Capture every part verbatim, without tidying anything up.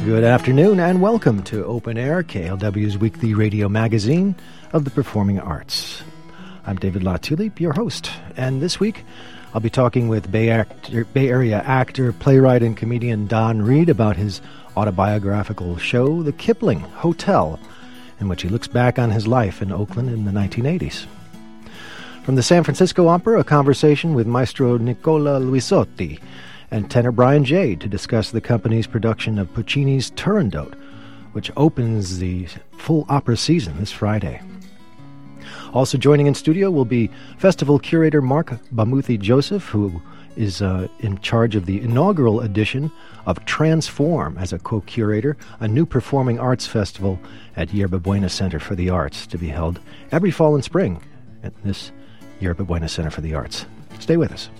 Good afternoon and welcome to Open Air, K L W's weekly radio magazine of the performing arts. I'm David LaTulippe, your host, and this week I'll be talking with Bay, actor, Bay Area actor, playwright, and comedian Don Reed about his autobiographical show, The Kipling Hotel, in which he looks back on his life in Oakland in the nineteen eighties. From the San Francisco Opera, a conversation with Maestro Nicola Luisotti and tenor Brian Jade to discuss the company's production of Puccini's Turandot, which opens the full opera season this Friday. Also joining in studio will be festival curator Mark Bamuthi-Joseph, who is uh, in charge of the inaugural edition of Transform as a co-curator, a new performing arts festival at Yerba Buena Center for the Arts to be held every fall and spring at this Yerba Buena Center for the Arts. Stay with us.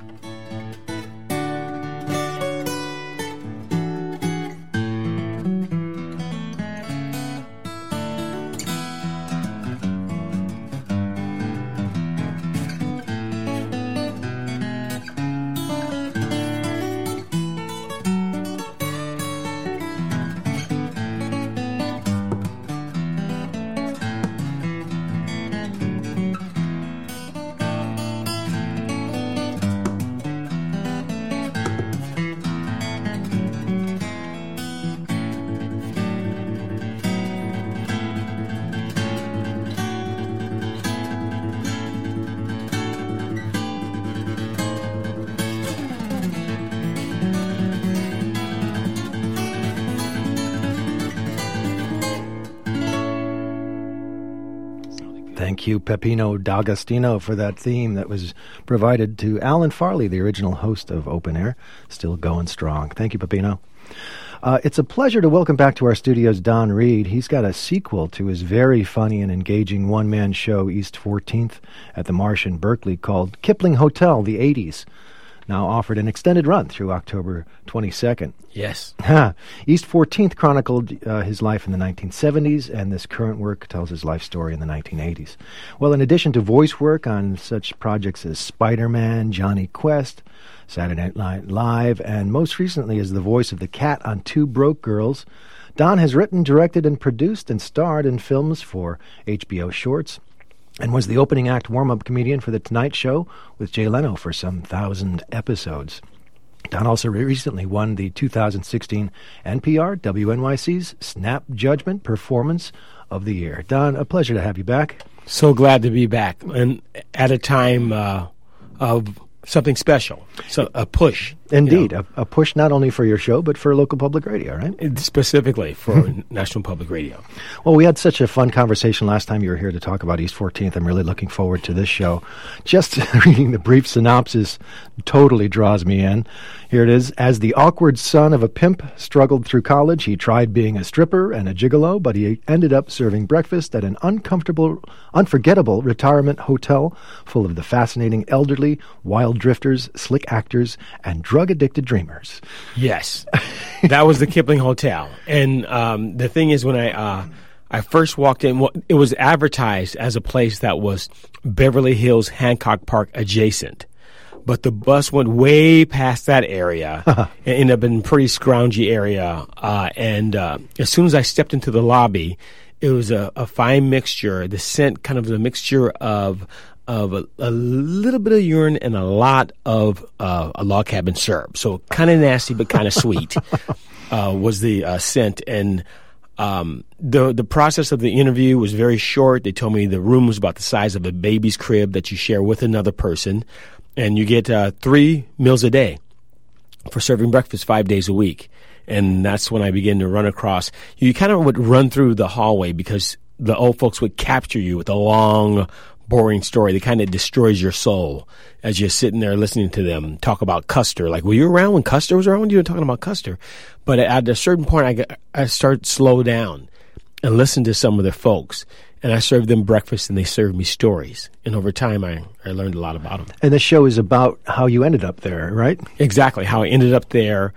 Thank you, Peppino D'Agostino, for that theme that was provided to Alan Farley, the original host of Open Air. Still going strong. Thank you, Peppino. Uh, it's a pleasure to welcome back to our studios Don Reed. He's got a sequel to his very funny and engaging one-man show, East fourteenth, at the Marsh in Berkeley, called Kipling Hotel, the eighties. Now offered an extended run through October twenty-second. Yes. East fourteenth chronicled uh, his life in the nineteen seventies, and this current work tells his life story in the nineteen eighties. Well, in addition to voice work on such projects as Spider-Man, Johnny Quest, Saturday Night Live, and most recently as the voice of the cat on Two Broke Girls, Don has written, directed, and produced and starred in films for H B O Shorts, and was the opening act warm-up comedian for The Tonight Show with Jay Leno for some thousand episodes. Don also recently won the two thousand sixteen N P R W N Y C's Snap Judgment Performance of the Year. Don, a pleasure to have you back. So glad to be back, and at a time uh, of something special, so a push. Indeed, you know. a, a push not only for your show, but for local public radio, right? Specifically for National Public Radio. Well, we had such a fun conversation last time you were here to talk about East fourteenth. I'm really looking forward to this show. Just reading the brief synopsis totally draws me in. Here it is. As the awkward son of a pimp struggled through college, he tried being a stripper and a gigolo, but he ended up serving breakfast at an uncomfortable, unforgettable retirement hotel full of the fascinating elderly, wild drifters, slick actors, and drug-addicted dreamers. Yes. That was the Kipling Hotel. And um, the thing is, when I uh, I first walked in, it was advertised as a place that was Beverly Hills Hancock Park adjacent. But the bus went way past that area and ended up in a pretty scroungy area. Uh, and uh, as soon as I stepped into the lobby, it was a, a fine mixture. The scent, kind of the mixture of of a, a little bit of urine and a lot of uh, a log cabin syrup. So kind of nasty, but kind of sweet uh, was the uh, scent. And um, the the process of the interview was very short. They told me the room was about the size of a baby's crib that you share with another person. And you get uh, three meals a day for serving breakfast five days a week. And that's when I began to run across. You kind of would run through the hallway because the old folks would capture you with a long, boring story that kind of destroys your soul as you're sitting there listening to them talk about Custer. Like, were you around when Custer was around when you were talking about Custer? But at a certain point, I, got, I started to slow down and listen to some of the folks. And I served them breakfast, and they served me stories. And over time, I, I learned a lot about them. And the show is about how you ended up there, right? Exactly, how I ended up there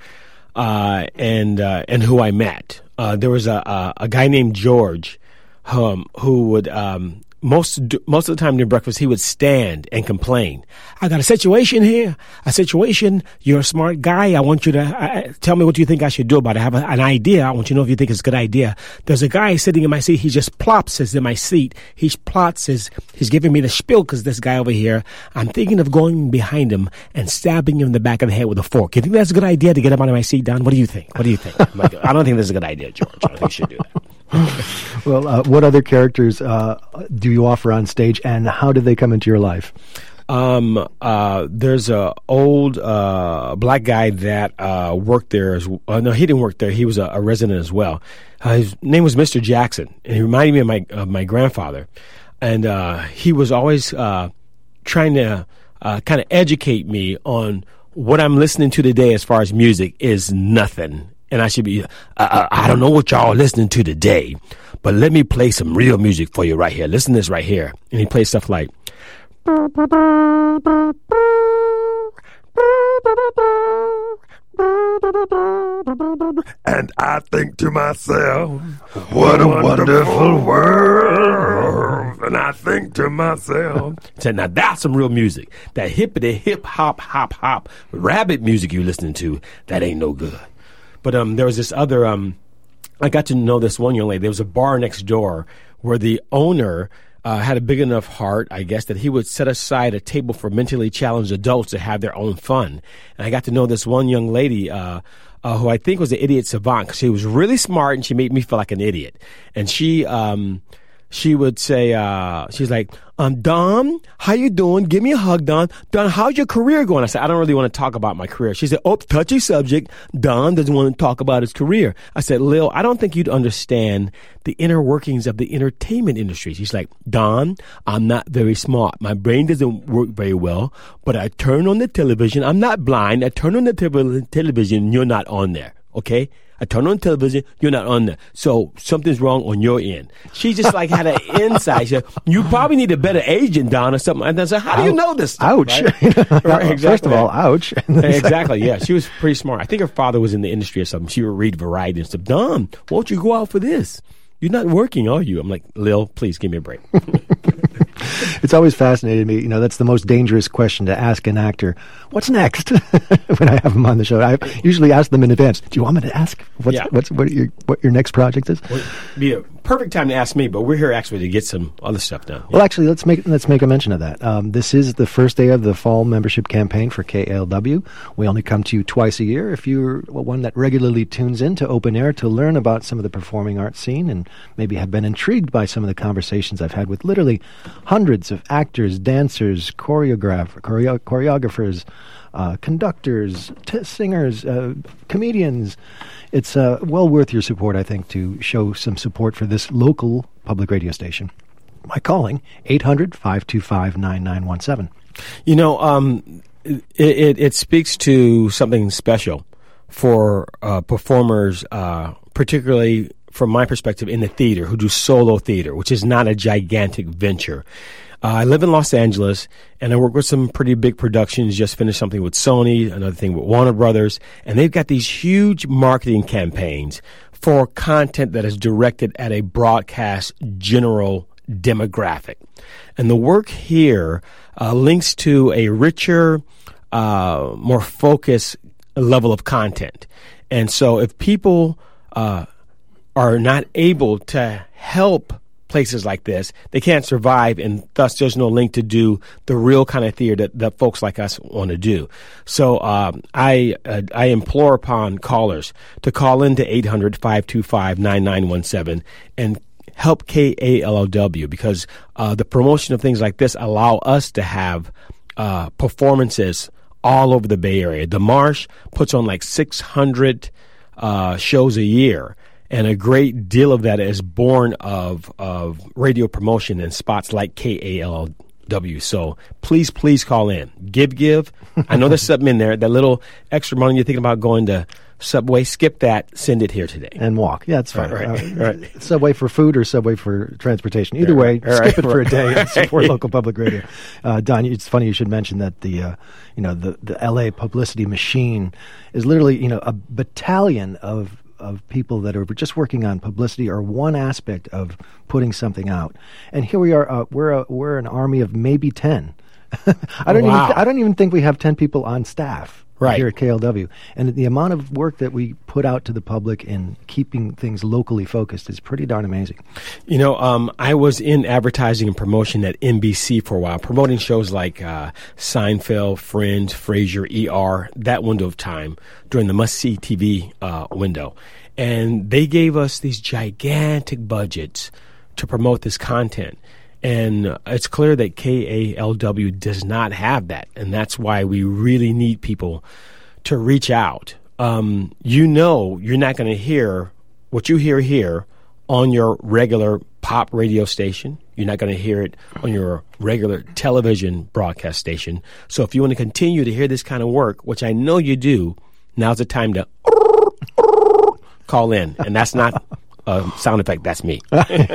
uh, and uh, and who I met. Uh, there was a, a, a guy named George um, who would um, most most of the time during breakfast, he would stand and complain. I got a situation here, a situation. You're a smart guy. I want you to uh, tell me what you think I should do about it. I have a, an idea. I want you to know if you think it's a good idea. There's a guy sitting in my seat. He just plops is in my seat. He plots is he's giving me the spiel because this guy over here. I'm thinking of going behind him and stabbing him in the back of the head with a fork. You think that's a good idea to get up out of my seat, Don? What do you think? What do you think? I'm like, I don't think this is a good idea, George. I don't think you should do that. Well, uh, what other characters uh, do you offer on stage, and how did they come into your life? Um, uh, there's a old uh, black guy that uh, worked there. As uh, no, he didn't work there. He was a, a resident as well. Uh, his name was Mister Jackson, and he reminded me of my of my grandfather. And uh, he was always uh, trying to uh, kind of educate me on what I'm listening to today as far as music is nothing. And I should be, uh, I don't know what y'all are listening to today, but let me play some real music for you right here. Listen to this right here. And he plays stuff like. And I think to myself, what a wonderful world. And I think to myself. So now that's some real music. That hippity hip hop hop hop rabbit music you're listening to, that ain't no good. But um, there was this other, um, I got to know this one young lady. There was a bar next door where the owner uh, had a big enough heart, I guess, that he would set aside a table for mentally challenged adults to have their own fun. And I got to know this one young lady uh, uh, who I think was an idiot savant, because she was really smart and she made me feel like an idiot. And she... Um, She would say, uh, she's like, um, Don, how you doing? Give me a hug, Don. Don, how's your career going? I said, I don't really want to talk about my career. She said, oh, touchy subject. Don doesn't want to talk about his career. I said, Lil, I don't think you'd understand the inner workings of the entertainment industry. She's like, Don, I'm not very smart. My brain doesn't work very well, but I turn on the television. I'm not blind. I turn on the te- television and you're not on there. Okay? I turn on television, you're not on there. So something's wrong on your end. She just like had an insight. She said, you probably need a better agent, Don, or something. And I said, how do you know this stuff? Ouch. Right? Right, exactly. First of all, ouch. Exactly, yeah. She was pretty smart. I think her father was in the industry or something. She would read Variety and stuff. Don, won't you go out for this? You're not working, are you? I'm like, Lil, please give me a break. It's always fascinated me. You know, that's the most dangerous question to ask an actor. What's next? When I have them on the show, I usually ask them in advance. Do you want me to ask what's, yeah. what's what your what your next project is? Well, it'd be a perfect time to ask me, but we're here actually to get some other stuff done. Yeah. Well, actually, let's make let's make a mention of that. Um, this is the first day of the fall membership campaign for K A L W. We only come to you twice a year. If you're one that regularly tunes in to Open Air to learn about some of the performing arts scene and maybe have been intrigued by some of the conversations I've had with literally hundreds of actors, dancers, choreograph, choreo- choreographers, uh, conductors, t- singers, uh, comedians. It's uh, well worth your support, I think, to show some support for this local public radio station by calling eight hundred, five two five, nine nine one seven. You know, um, it, it, it speaks to something special for uh, performers, uh, particularly from my perspective in the theater, who do solo theater, which is not a gigantic venture. Uh, I live in Los Angeles, and I work with some pretty big productions. Just finished something with Sony, another thing with Warner Brothers, and they've got these huge marketing campaigns for content that is directed at a broadcast general demographic. And the work here uh, links to a richer, uh, more focused level of content. And so if people uh, are not able to help places like this, they can't survive, and thus there's no link to do the real kind of theater that, that folks like us want to do. So um, I uh, I implore upon callers to call into eight hundred, five two five, nine nine one seven and help K A L W, because uh, the promotion of things like this allow us to have uh, performances all over the Bay Area. The Marsh puts on like six hundred uh, shows a year. And a great deal of that is born of of radio promotion and spots like K A L W. So please, please call in. Give, give. I know there's something in there. That little extra money you're thinking about going to Subway, skip that. Send it here today. And walk. Yeah, it's fine. Right, right, uh, right. Subway for food or Subway for transportation. Either right, way, right, skip right, it for right. a day and support local public radio. Uh, Don, it's funny you should mention that the, uh, you know, the, the L A publicity machine is literally, you know, a battalion of of people that are just working on publicity or one aspect of putting something out. And here we are. Uh, we're a, we're an army of maybe ten. I don't Wow. even th- I don't even think we have ten people on staff Right. here at K L W. And the amount of work that we put out to the public in keeping things locally focused is pretty darn amazing. You know, um, I was in advertising and promotion at N B C for a while, promoting shows like uh, Seinfeld, Friends, Frasier, E R, that window of time during the must-see T V uh, window. And they gave us these gigantic budgets to promote this content. And uh, it's clear that K A L W does not have that. And that's why we really need people to reach out. Um, you know, you're not going to hear what you hear here on your regular pop radio station. You're not going to hear it on your regular television broadcast station. So if you want to continue to hear this kind of work, which I know you do, now's the time to call in. And that's not a sound effect. That's me.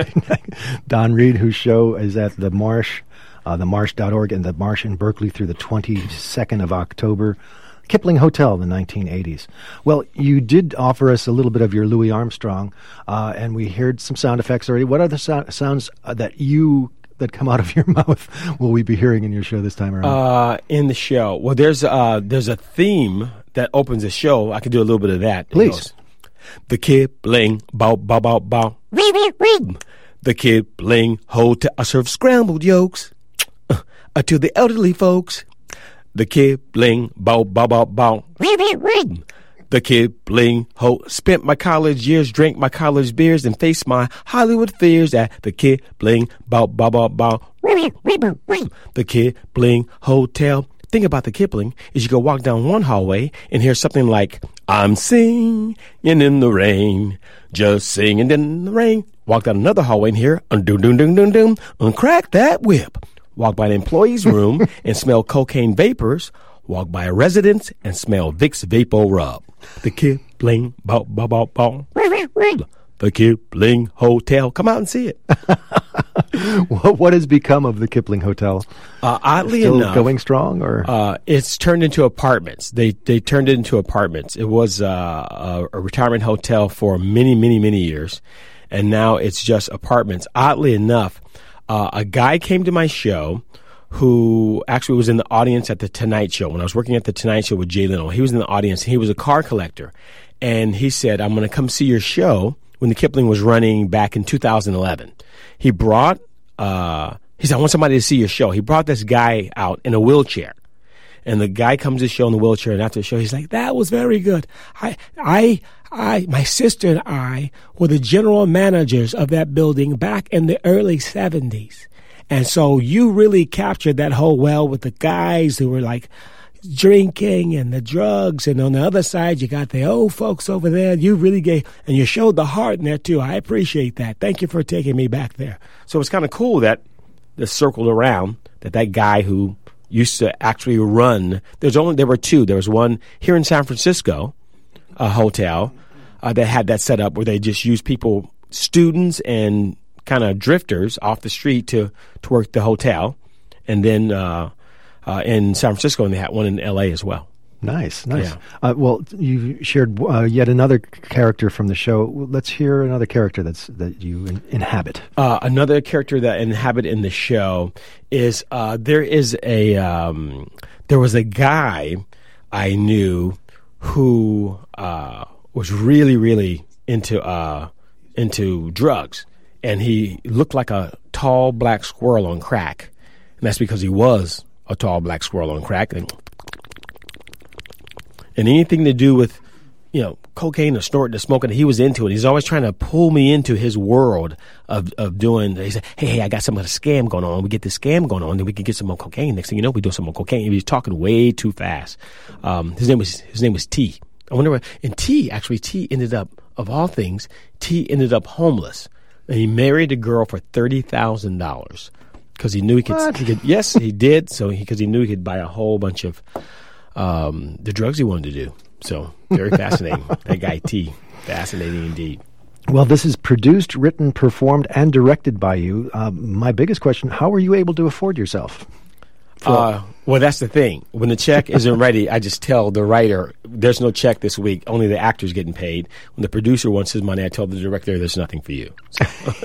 Don Reed, whose show is at the Marsh, uh, the marsh dot org, and the Marsh in Berkeley through the twenty-second of October. Kipling Hotel, the nineteen eighties. Well, you did offer us a little bit of your Louis Armstrong, uh, and we heard some sound effects already. What other so- sounds uh, that you that come out of your mouth will we be hearing in your show this time around? Uh, in the show, well, there's uh, there's a theme that opens the show. I could do a little bit of that. It Please. goes, the Kipling, bow, bow, bow, bow. The Kipling Hotel. I serve scrambled yolks uh, to the elderly folks. The Kipling, bow, bow, bow, bow. The Kipling Ho. Spent my college years, drank my college beers, and faced my Hollywood fears at the Kipling, bow, bow, bow, bow. The Kipling Hotel. Thing about the Kipling is you go walk down one hallway and hear something like, I'm singing in the rain, just singing in the rain. Walk down another hallway and hear, doom, doom, doom, doom, doom, uncrack that whip. Walk by an employee's room and smell cocaine vapors. Walk by a residence and smell Vicks Vapo Rub. The Kipling, bow, bow, bow, bow. The Kipling Hotel. Come out and see it. what, what has become of the Kipling Hotel? Uh, oddly Still enough, going strong, or uh, it's turned into apartments. They they turned it into apartments. It was uh, a, a retirement hotel for many, many, many years, and now it's just apartments. Oddly enough, uh, a guy came to my show who actually was in the audience at the Tonight Show. When I was working at the Tonight Show with Jay Leno, he was in the audience. He was a car collector, and he said, "I'm going to come see your show." When the Kipling was running back in two thousand eleven, he brought, uh, he said, I want somebody to see your show. He brought this guy out in a wheelchair. And the guy comes to the show in the wheelchair, and after the show, he's like, that was very good. I, I, I, my sister and I were the general managers of that building back in the early seventies. And so you really captured that whole well with the guys who were like, drinking and the drugs, and on the other side you got the old folks over there. You really gave, and you showed the heart in there too. I appreciate that. Thank you for taking me back there. So it's kind of cool that this circled around that that guy who used to actually run. There's only there were two. There was one here in San Francisco, a hotel uh, that had that set up where they just use people, students and kind of drifters off the street to to work the hotel, and then. Uh, Uh, in San Francisco, and they had one in L A as well. Nice, nice. Yeah. Uh, well, you shared uh, yet another character from the show. Let's hear another character that's that you in- inhabit. Uh, another character that I inhabit in the show is uh, there is a um, there was a guy I knew who uh, was really really into uh, into drugs, and he looked like a tall black squirrel on crack, and that's because he was a tall black squirrel on crack, and, and anything to do with, you know, cocaine or snorting or smoking, he was into it. He's always trying to pull me into his world of, of doing, he said, hey, hey, I got some of the scam going on. We get this scam going on, then we can get some more cocaine. Next thing you know, we do some more cocaine. He was talking way too fast. Um, his name was, his name was T. I wonder what, and T, actually, T ended up, of all things, T ended up homeless. And he married a girl for thirty thousand dollars. Because he knew he could, he could, yes, he did. So because he, he knew he could buy a whole bunch of um, the drugs he wanted to do. So very fascinating. That guy T, fascinating indeed. Well, this is produced, written, performed, and directed by you. Uh, my biggest question: how were you able to afford yourself Uh, well, that's the thing. When the check isn't ready, I just tell the writer, there's no check this week. Only the actor's getting paid. When the producer wants his money, I tell the director, there's nothing for you. So.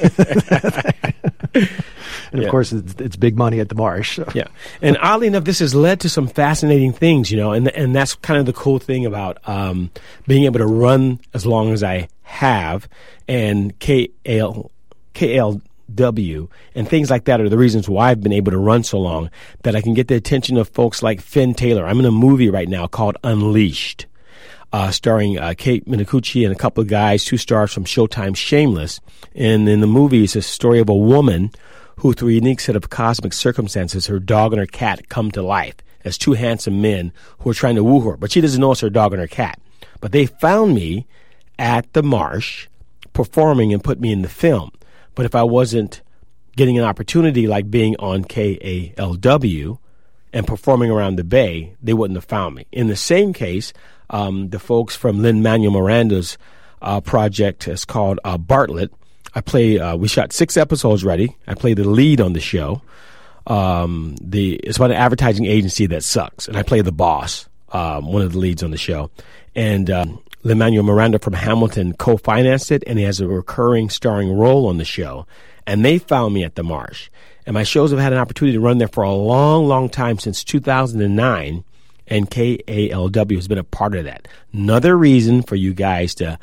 And, of yeah. course, it's, it's big money at the Marsh. So. Yeah. And oddly enough, this has led to some fascinating things, you know, and and that's kind of the cool thing about um, being able to run as long as I have, and K L, K L W and things like that are the reasons why I've been able to run so long, that I can get the attention of folks like Finn Taylor. I'm in a movie right now called Unleashed, uh, starring uh, Kate Minnekuchi and a couple of guys, two stars from Showtime's Shameless. And in the movie, it's a story of a woman who, through a unique set of cosmic circumstances, her dog and her cat come to life as two handsome men who are trying to woo her. But she doesn't know it's her dog and her cat. But they found me at the Marsh performing and put me in the film. But if I wasn't getting an opportunity like being on K A L W and performing around the Bay, they wouldn't have found me. In the same case, um, the folks from Lin-Manuel Miranda's uh, project is called uh, Bartlett. I play. Uh, we shot six episodes already. I play the lead on the show. Um, the it's about an advertising agency that sucks, and I play the boss, um, one of the leads on the show. And um, Lin-Manuel Miranda from Hamilton co-financed it, and he has a recurring starring role on the show. And they found me at the Marsh. And my shows have had an opportunity to run there for a long, long time, since two thousand nine, and K A L W has been a part of that. Another reason for you guys to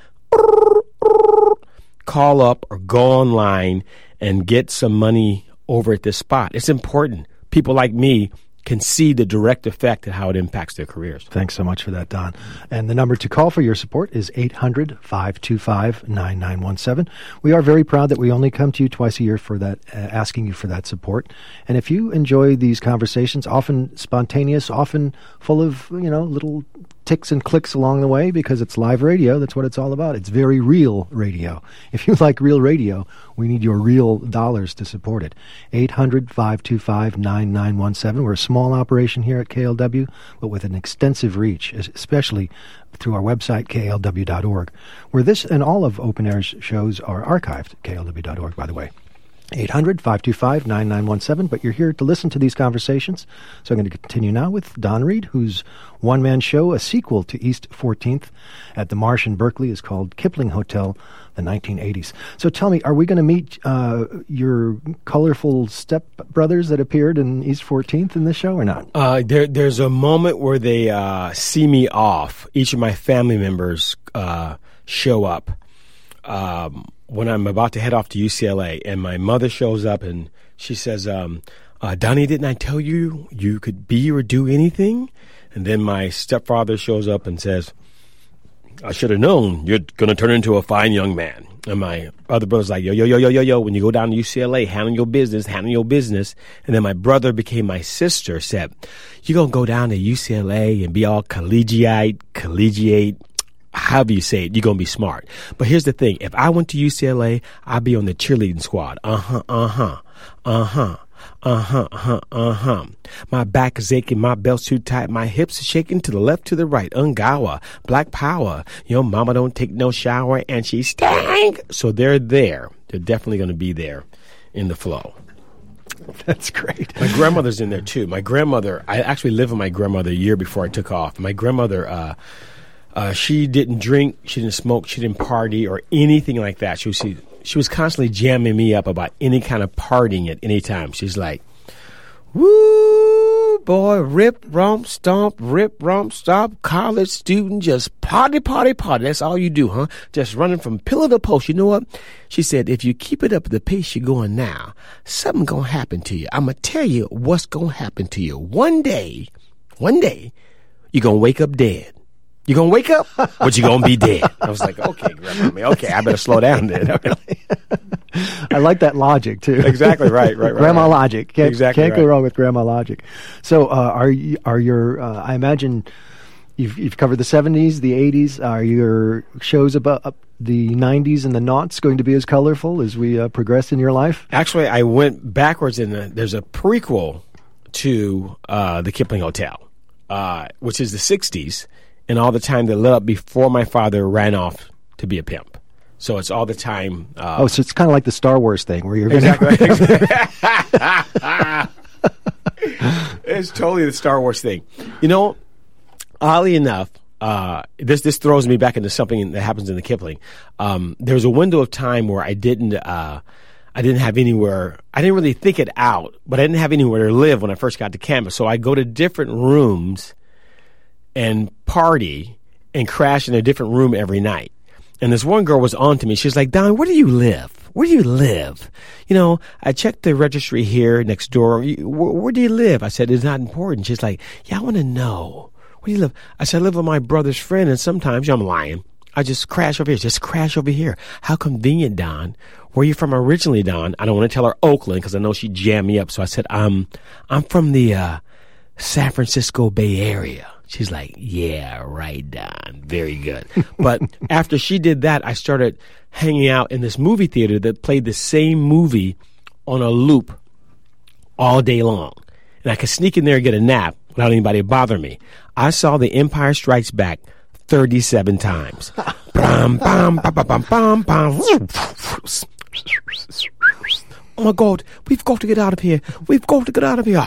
call up or go online and get some money over at this spot. It's important. People like me can see the direct effect of how it impacts their careers. Thanks so much for that, Don. And the number to call for your support is eight hundred, five two five, nine nine one seven. We are very proud that we only come to you twice a year for that, uh, asking you for that support. And if you enjoy these conversations, often spontaneous, often full of, you know, little ticks and clicks along the way, because it's live radio. That's what it's all about. It's very real radio. If you like real radio, we need your real dollars to support it. eight hundred, five two five, nine nine one seven. We're a small operation here at K L W, but with an extensive reach, especially through our website, K L W dot org, where this and all of Open Air's shows are archived, K L W dot org, by the way. eight hundred, five two five, nine nine one seven, but you're here to listen to these conversations. So I'm going to continue now with Don Reed, whose one-man show, a sequel to East fourteenth at the Marsh in Berkeley, is called Kipling Hotel, the nineteen eighties. So tell me, are we going to meet uh, your colorful stepbrothers that appeared in East fourteenth in this show or not? Uh, there, there's a moment where they uh, see me off. Each of my family members uh, show up. Um, when I'm about to head off to U C L A, and my mother shows up and she says, um, uh, Donnie, didn't I tell you you could be or do anything? And then my stepfather shows up and says, I should have known you're going to turn into a fine young man. And my other brother's like, yo, yo, yo, yo, yo, yo, when you go down to U C L A, handle your business, handle your business. And then my brother became my sister, said, you're going to go down to U C L A and be all collegiate, collegiate, however you say it, you're going to be smart. But here's the thing. If I went to U C L A, I'd be on the cheerleading squad. Uh-huh, uh-huh, uh-huh, uh-huh, uh-huh, uh-huh. My back is aching, my belt's too tight, my hips are shaking to the left, to the right. Ungawa, black power. Your mama don't take no shower and she stank. So they're there. They're definitely going to be there in the flow. That's great. My grandmother's in there too. My grandmother, I actually lived with my grandmother a year before I took off. My grandmother, uh, Uh, she didn't drink, she didn't smoke, she didn't party or anything like that. She was, she, she was constantly jamming me up about any kind of partying at any time. She's like, woo, boy, rip, romp, stomp, rip, romp, stomp, college student, just party, party, party. That's all you do, huh? Just running from pillar to post. You know what? She said, if you keep it up at the pace you're going now, something going to happen to you. I'm going to tell you what's going to happen to you. One day, one day, you're going to wake up dead. You gonna wake up, but you gonna be dead. I was like, okay, grandma, okay, I better slow down then. I like that logic too. Exactly right, right, right. Grandma right. logic. Can't, exactly can't right. go wrong with grandma logic. So, uh, are you, are your? Uh, I imagine you've you've covered the seventies, the eighties. Are your shows about uh, the nineties and the noughts going to be as colorful as we uh, progress in your life? Actually, I went backwards. In the, there's a prequel to uh, the Kipling Hotel, uh, which is the sixties. And all the time that led up before my father ran off to be a pimp. So it's all the time. Uh, oh, so it's kind of like the Star Wars thing where you're exactly. Gonna It's totally the Star Wars thing. You know, oddly enough, uh, this this throws me back into something that happens in the Kipling. Um, there was a window of time where I didn't uh, I didn't have anywhere. I didn't really think it out, but I didn't have anywhere to live when I first got to campus. So I go to different rooms and party and crash in a different room every night. And this one girl was on to me. She was like, Don, where do you live? Where do you live? You know, I checked the registry here next door. Where, where do you live? I said, it's not important. She's like, yeah, I want to know. Where do you live? I said, I live with my brother's friend, and sometimes, you know, I'm lying, I just crash over here. Just crash over here. How convenient, Don. Where are you from originally, Don? I don't want to tell her Oakland because I know she'd jam me up. So I said, um, I'm from the uh, San Francisco Bay Area. She's like, yeah, right, Don. Very good. But after she did that, I started hanging out in this movie theater that played the same movie on a loop all day long. And I could sneak in there and get a nap without anybody bother me. I saw The Empire Strikes Back thirty-seven times. Bam, bam, bam, bam, bam, bam. Oh, my God. We've got to get out of here. We've got to get out of here.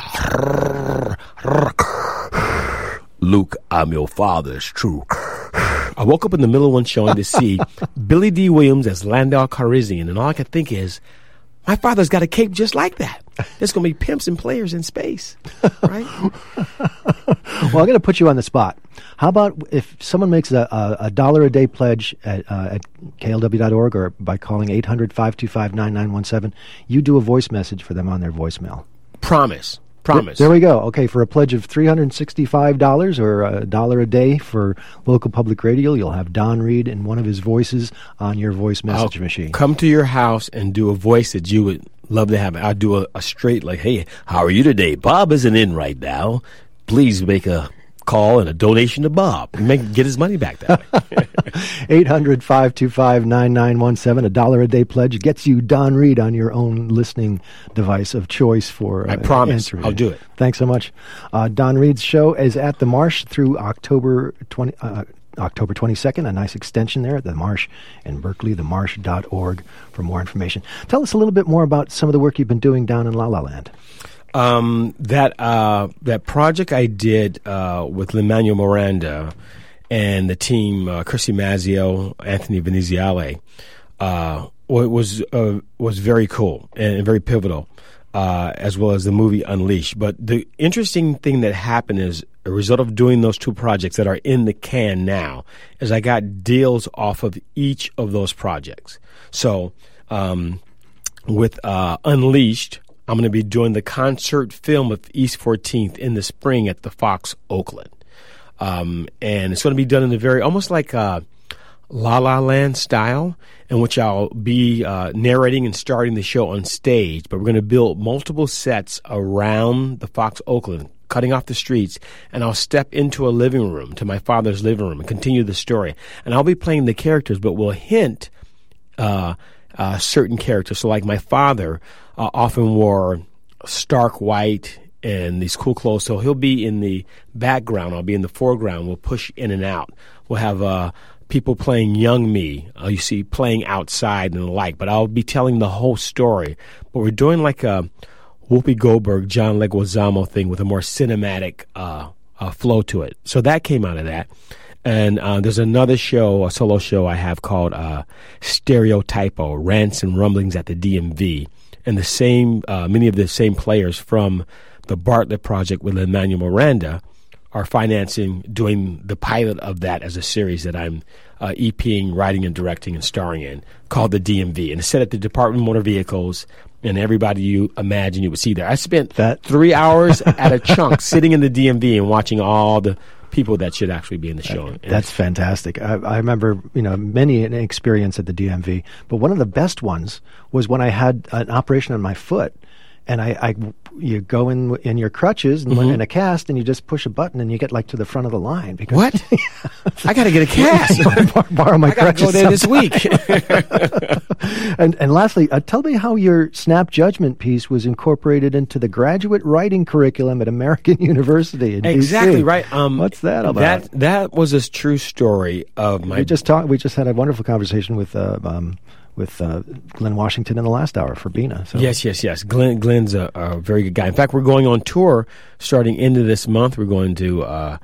Luke, I'm your father, it's true. I woke up in the middle of one showing to see Billy D. Williams as Landau Calrissian, and all I could think is, my father's got a cape just like that. There's going to be pimps and players in space, right? Well, I'm going to put you on the spot. How about if someone makes a, a, a dollar a day pledge at, uh, at K L W dot org or by calling eight hundred, five two five, nine nine one seven, you do a voice message for them on their voicemail. Promise. Promise. There we go. Okay, for a pledge of three hundred sixty-five dollars or a dollar a day for local public radio, you'll have Don Reed in one of his voices on your voice message I'll machine. Come to your house and do a voice that you would love to have. I'll do a, a straight, like, hey, how are you today? Bob isn't in right now. Please make a call and a donation to Bob and make, get his money back that way. eight hundred, five two five, nine nine one seven. A dollar a day pledge gets you Don Reed on your own listening device of choice for uh, I promise. answering. I'll do it. Thanks so much. Uh, Don Reed's show is at the Marsh through October twentieth. Uh, October twenty-second, a nice extension there at the Marsh in Berkeley, the marsh dot org for more information. Tell us a little bit more about some of the work you've been doing down in La La Land. Um, that uh, that project I did uh, with Lin-Manuel Miranda and the team, uh, Chrissy Mazzio, Anthony Veneziale, uh, was uh, was very cool and very pivotal, uh, as well as the movie Unleashed. But the interesting thing that happened is, a result of doing those two projects that are in the can now, is I got deals off of each of those projects. So um, with uh, Unleashed, I'm going to be doing the concert film of East fourteenth in the spring at the Fox Oakland. Um, and it's going to be done in a very, almost like a La La Land style, in which I'll be uh, narrating and starting the show on stage. But we're going to build multiple sets around the Fox Oakland, cutting off the streets, and I'll step into a living room, to my father's living room, and continue the story. And I'll be playing the characters, but will hint uh, uh, certain characters. So like my father uh, often wore stark white and these cool clothes, so he'll be in the background, I'll be in the foreground. We'll push in and out. We'll have uh, people playing young me, uh, you see, playing outside and the like, but I'll be telling the whole story. But we're doing like a Whoopi Goldberg, John Leguizamo thing with a more cinematic uh, uh, flow to it. So that came out of that. And uh, there's another show, a solo show I have called uh, Stereotypo, Rants and Rumblings at the D M V. And the same, uh, many of the same players from the Bartlett Project with Lin-Manuel Miranda are financing doing the pilot of that as a series that I'm uh, EPing, writing and directing and starring in, called the D M V. And it's set at the Department of Motor Vehicles, and everybody you imagine you would see there. I spent that three hours at a chunk sitting in the D M V and watching all the people that should actually be in the show. That, that's fantastic. I, I remember, you know, many an experience at the D M V, but one of the best ones was when I had an operation on my foot, and I, I you go in in your crutches and Mm-hmm. in a cast, and you just push a button, and you get like to the front of the line. Because What? I got to get a cast. Bar- borrow my I got to crutches go there this sometime. week. and and lastly, uh, tell me how your Snap Judgment piece was incorporated into the graduate writing curriculum at American University in Exactly D C. right. Um, What's that about? That that was a true story of my. we just talked. We just had a wonderful conversation with uh, um, with uh, Glenn Washington in the last hour for Bina. So. Yes, yes, yes. Glenn, Glenn's a, a very good guy. In fact, we're going on tour starting into this month. We're going to uh,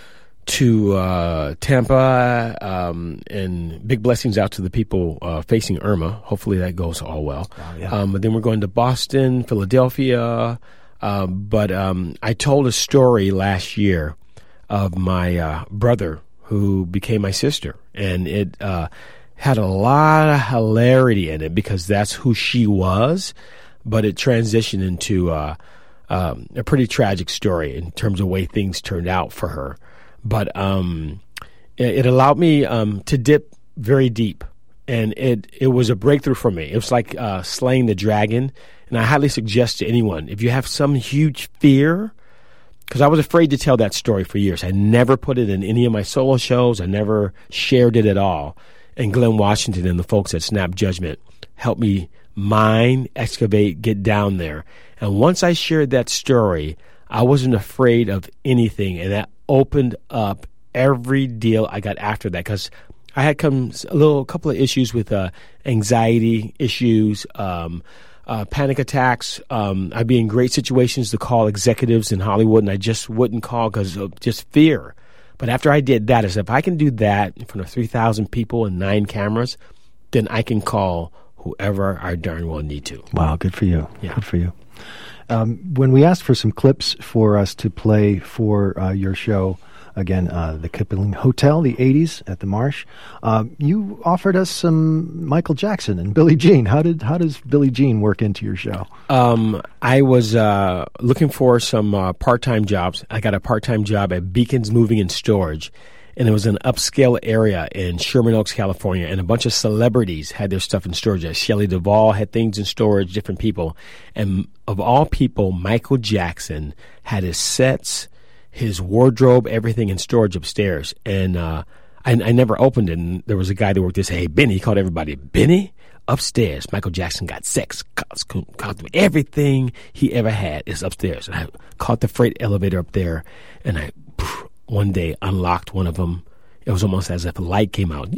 to uh, Tampa, um, and big blessings out to the people uh, facing Irma. Hopefully that goes all well. Wow, yeah. um, but then we're going to Boston, Philadelphia. Uh, but um, I told a story last year of my uh, brother who became my sister, and it uh, had a lot of hilarity in it because that's who she was, but it transitioned into uh, um, a pretty tragic story in terms of the way things turned out for her. But um, it, it allowed me um, to dip very deep, and it, it was a breakthrough for me. It was like uh, slaying the dragon, and I highly suggest to anyone, if you have some huge fear, because I was afraid to tell that story for years. I never put it in any of my solo shows. I never shared it at all. And Glenn Washington and the folks at Snap Judgment helped me mine, excavate, get down there. And once I shared that story, I wasn't afraid of anything. And that opened up every deal I got after that, because I had come a little, a couple of issues with uh, anxiety issues, um, Uh, panic attacks. Um, I'd be in great situations to call executives in Hollywood, and I just wouldn't call because of just fear. But after I did that, I said, if I can do that in front of three thousand people and nine cameras, then I can call whoever I darn well need to. Wow, good for you. Yeah. Good for you. Um, when we asked for some clips for us to play for uh, your show, again, uh, the Kipling Hotel, the eighties at the Marsh, uh, you offered us some Michael Jackson and Billie Jean. How did how does Billie Jean work into your show? Um, I was uh, looking for some uh, part-time jobs. I got a part-time job at Beacons Moving and Storage, and it was an upscale area in Sherman Oaks, California, and a bunch of celebrities had their stuff in storage. Shelley Duvall had things in storage, different people. And of all people, Michael Jackson had his sets, his wardrobe, everything in storage upstairs. And uh, I, I never opened it. And there was a guy that worked there, say, hey, Benny, he called everybody, Benny, upstairs, Michael Jackson got sex, costume, costume, everything he ever had is upstairs. And I caught the freight elevator up there, and I poof, one day unlocked one of them. It was almost as if a light came out.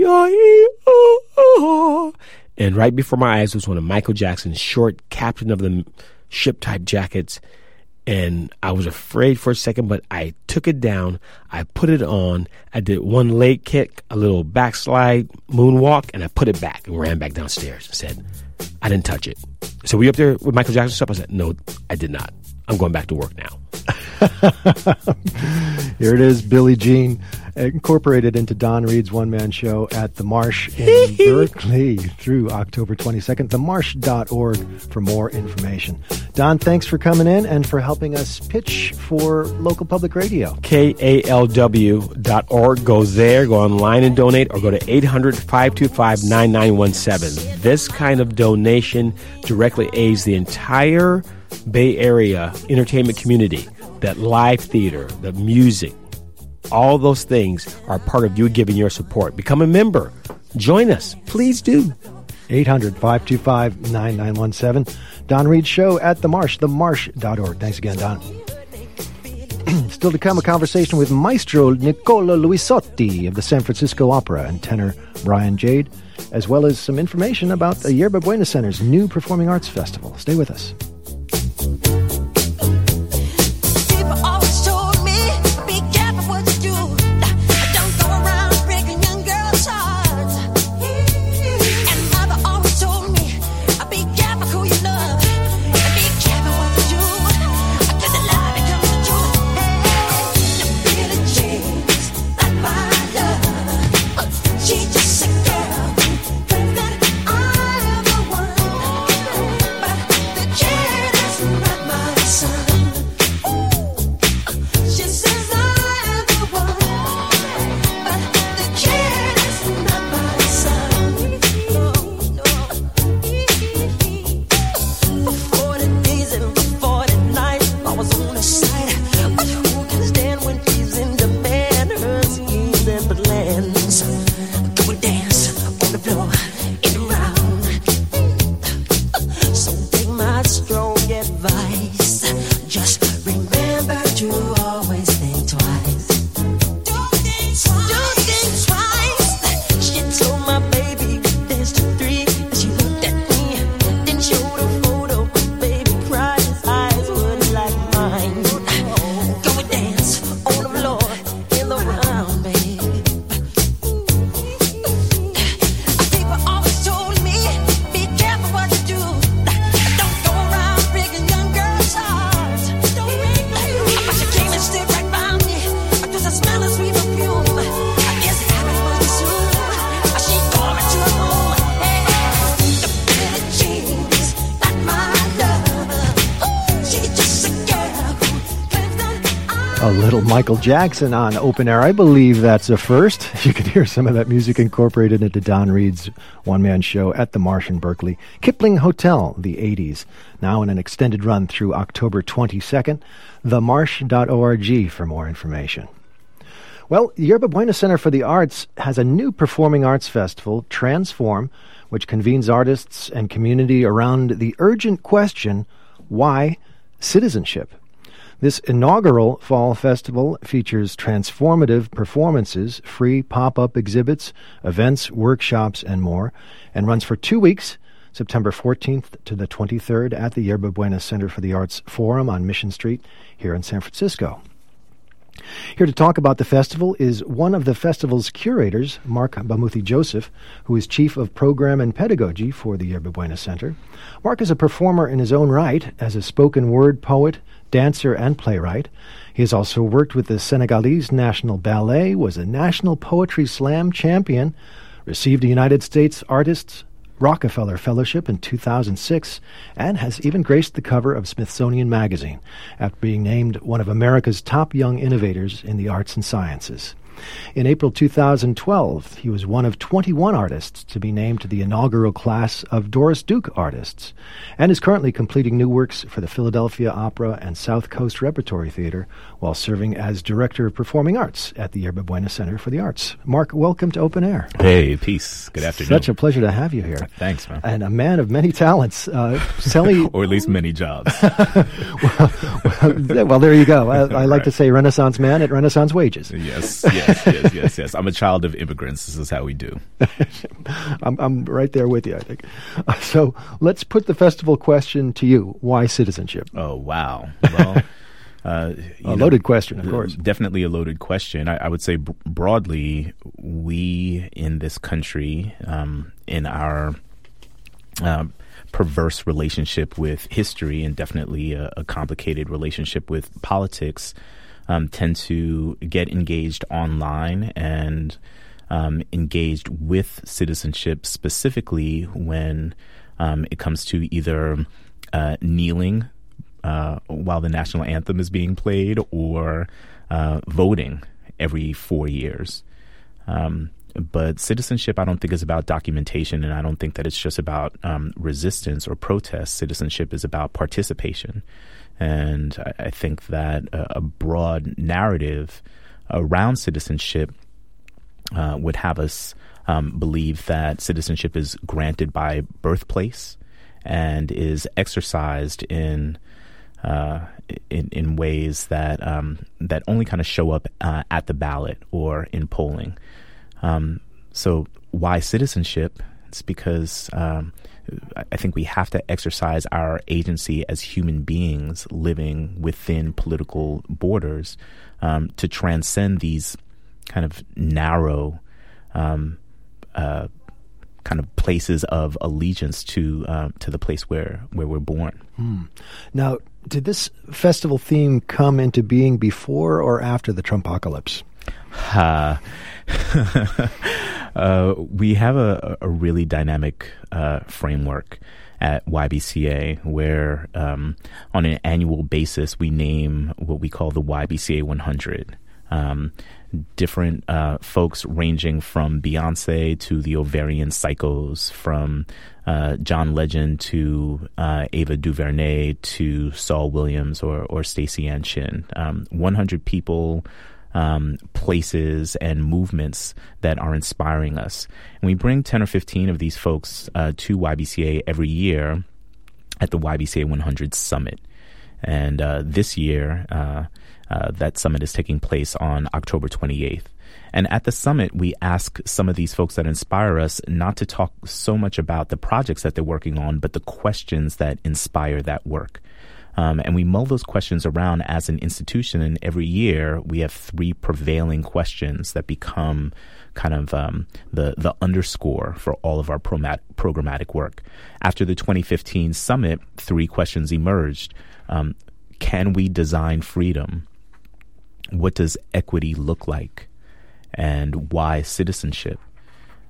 And right before my eyes was one of Michael Jackson's short Captain of the Ship type jackets. And I was afraid for a second, but I took it down. I put it on. I did one leg kick, a little backslide, moonwalk, and I put it back and ran back downstairs and said, I didn't touch it. So we up there with Michael Jackson stuff? I said, no, I did not. I'm going back to work now. Here it is, Billie Jean, incorporated into Don Reed's one-man show at The Marsh in Berkeley through October twenty-second. the marsh dot org for more information. Don, thanks for coming in and for helping us pitch for local public radio. K A L W dot org. Go there, go online and donate, or go to eight hundred, five two five, nine nine one seven. This kind of donation directly aids the entire Bay Area entertainment community. That live theater, the music, all those things are part of you giving your support. Become a member. Join us. Please do. eight hundred, five two five, nine nine one seven. Don Reed Show at The Marsh, the marsh dot org. Thanks again, Don. Still to come, a conversation with Maestro Nicola Luisotti of the San Francisco Opera and tenor Brian Jade, as well as some information about the Yerba Buena Center's new Performing Arts Festival. Stay with us. My A little Michael Jackson on Open Air. I believe that's a first. You can hear some of that music incorporated into Don Reed's one-man show at the Marsh in Berkeley. Kipling Hotel, the eighties. Now in an extended run through October twenty-second. the marsh dot org for more information. Well, the Yerba Buena Center for the Arts has a new performing arts festival, Transform, which convenes artists and community around the urgent question, why citizenship? This inaugural fall festival features transformative performances, free pop-up exhibits, events, workshops, and more, and runs for two weeks, September fourteenth to the twenty-third at the Yerba Buena Center for the Arts Forum on Mission Street here in San Francisco. Here to talk about the festival is one of the festival's curators, Mark Bamuthi Joseph, who is Chief of Program and Pedagogy for the Yerba Buena Center. Mark is a performer in his own right as a spoken word poet, dancer, and playwright. He has also worked with the Senegalese National Ballet, was a National Poetry Slam champion, received a United States Artists Rockefeller Fellowship in two thousand six, and has even graced the cover of Smithsonian Magazine after being named one of America's top young innovators in the arts and sciences. In April two thousand twelve, he was one of twenty-one artists to be named to the inaugural class of Doris Duke Artists, and is currently completing new works for the Philadelphia Opera and South Coast Repertory Theater while serving as Director of Performing Arts at the Yerba Buena Center for the Arts. Mark, welcome to Open Air. Hey, peace. Good afternoon. Such a pleasure to have you here. Thanks, man. And a man of many talents. Uh, tell me, or at least many jobs. well, well, well, there you go. I, I like Right. to say Renaissance man at Renaissance wages. Yes, yes, yes, yes, yes. I'm a child of immigrants. This is how we do. I'm, I'm right there with you, I think. Uh, so let's put the festival question to you. Why citizenship? Oh, wow. Well, uh, you A know, loaded question, of course. Definitely a loaded question. I, I would say b- broadly, we in this country, um, in our uh, perverse relationship with history and definitely a, a complicated relationship with politics, um, tend to get engaged online and um, engaged with citizenship, specifically when um, it comes to either uh, kneeling uh, while the national anthem is being played or uh, voting every four years. Um, but citizenship, I don't think, is about documentation, and I don't think that it's just about um, resistance or protest. Citizenship is about participation. And I, I think that a, a broad narrative around citizenship uh, would have us um, believe that citizenship is granted by birthplace and is exercised in uh, in, in ways that um, that only kind of show up uh, at the ballot or in polling. Um, so why citizenship? It's because um, I think we have to exercise our agency as human beings living within political borders um, to transcend these kind of narrow um, uh, kind of places of allegiance to uh, to the place where, where we're born. Hmm. Now, did this festival theme come into being before or after the Trumpocalypse? Uh, uh, we have a, a really dynamic uh, framework at Y B C A where um, on an annual basis we name what we call the Y B C A one hundred. Um, different uh, folks ranging from Beyonce to the Ovarian Psychos, from uh, John Legend to uh, Ava DuVernay to Saul Williams or, or Stacey Ann Chin. Um, one hundred people, um, places, and movements that are inspiring us. And we bring ten or fifteen of these folks uh, to Y B C A every year at the Y B C A one hundred Summit. And uh, this year, uh, uh, that summit is taking place on October twenty-eighth. And at the summit, we ask some of these folks that inspire us not to talk so much about the projects that they're working on, but the questions that inspire that work. Um, and we mull those questions around as an institution. And every year, we have three prevailing questions that become kind of um, the the underscore for all of our promat- programmatic work. After the twenty fifteen summit, three questions emerged. Um, can we design freedom? What does equity look like? And why citizenship?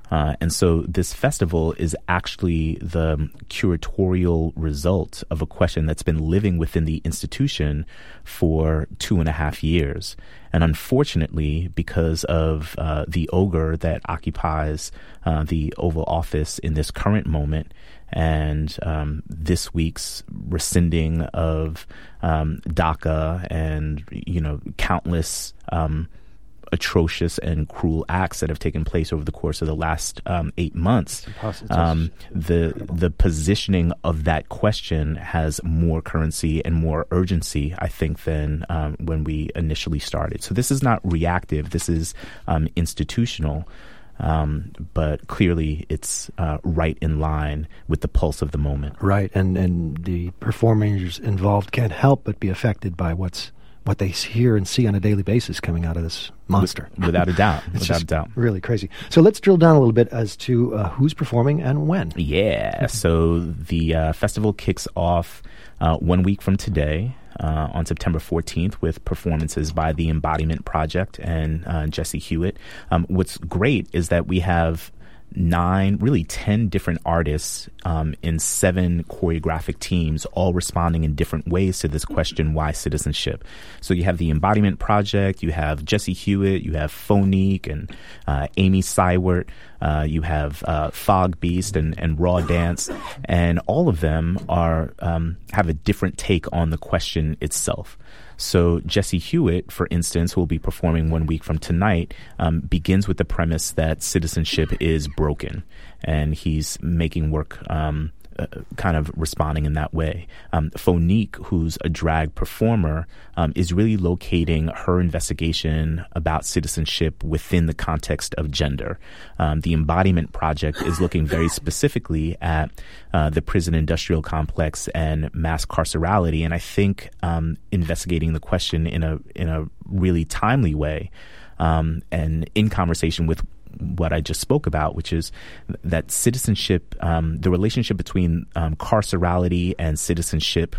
Uh, and so this festival is actually the curatorial result of a question that's been living within the institution for two and a half years. And unfortunately, because of uh, the ogre that occupies uh, the Oval Office in this current moment, and um, this week's rescinding of um, DACA and, you know, countless um atrocious and cruel acts that have taken place over the course of the last um, eight months. Um, the the positioning of that question has more currency and more urgency, I think, than um, when we initially started. So this is not reactive. This is um, institutional. Um, but clearly it's uh, right in line with the pulse of the moment. Right, and, and the performers involved can't help but be affected by what's what they hear and see on a daily basis coming out of this monster. With, without a doubt. It's without just a doubt. Really crazy. So let's drill down a little bit as to uh, who's performing and when. Yeah. So the uh, festival kicks off uh, one week from today uh, on September fourteenth with performances by the Embodiment Project and uh, Jesse Hewitt. Um, what's great is that we have nine, really ten different artists um, in seven choreographic teams, all responding in different ways to this question, why citizenship? So you have the Embodiment Project, you have Jesse Hewitt, you have Phonique and uh, Amy Seiwert, uh, you have uh, Fog Beast and, and Raw Dance, and all of them are um, have a different take on the question itself. So Jesse Hewitt, for instance, who will be performing one week from tonight, um, begins with the premise that citizenship is broken, and he's making work um, uh, kind of responding in that way. Um, Phonique, who's a drag performer, um, is really locating her investigation about citizenship within the context of gender. Um, the Embodiment Project is looking very specifically at uh, the prison industrial complex and mass carcerality, and I think um, investigating the question in a in a really timely way, um, and in conversation with what I just spoke about, which is that citizenship, um, the relationship between um, carcerality and citizenship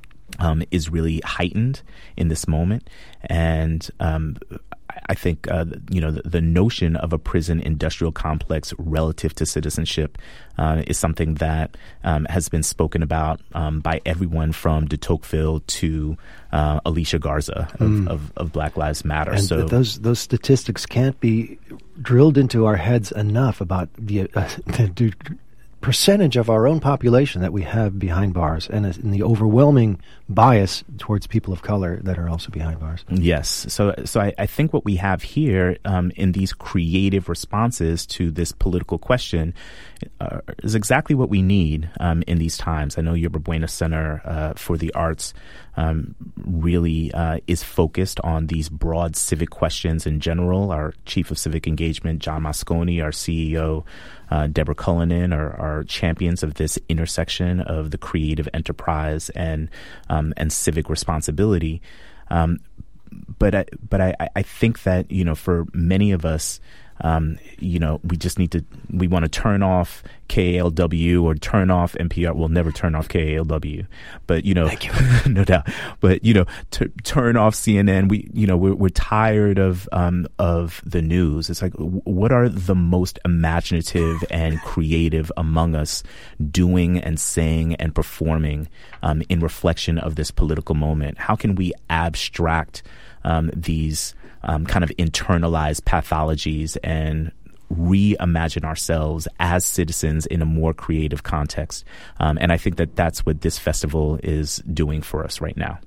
um, is really heightened in this moment. And um, I think, uh, you know, the, the notion of a prison industrial complex relative to citizenship uh, is something that um, has been spoken about um, by everyone from de Tocqueville to uh, Alicia Garza of, mm. of, of Black Lives Matter. And so those those statistics can't be drilled into our heads enough about the, uh, the percentage of our own population that we have behind bars, and, and the overwhelming bias towards people of color that are also behind bars. Yes. So so I, I think what we have here um, in these creative responses to this political question uh, is exactly what we need um, in these times. I know Yerba Buena Center uh, for the Arts um, really uh, is focused on these broad civic questions in general. Our Chief of Civic Engagement, John Moscone, our C E O, Uh, Deborah Cullinan are, are champions of this intersection of the creative enterprise and um, and civic responsibility. Um, but I, but I, I think that, you know, for many of us, um, you know, we just need to, we want to turn off K A L W or turn off N P R. We'll never turn off K A L W, but, you know, Thank you. no doubt, but, you know, t- turn off C N N. We, you know, we're, we're tired of, um, of the news. It's like, w- what are the most imaginative and creative among us doing and saying and performing, um, in reflection of this political moment? How can we abstract, um, these, Um, kind of internalized pathologies and reimagine ourselves as citizens in a more creative context. Um, and I think that that's what this festival is doing for us right now.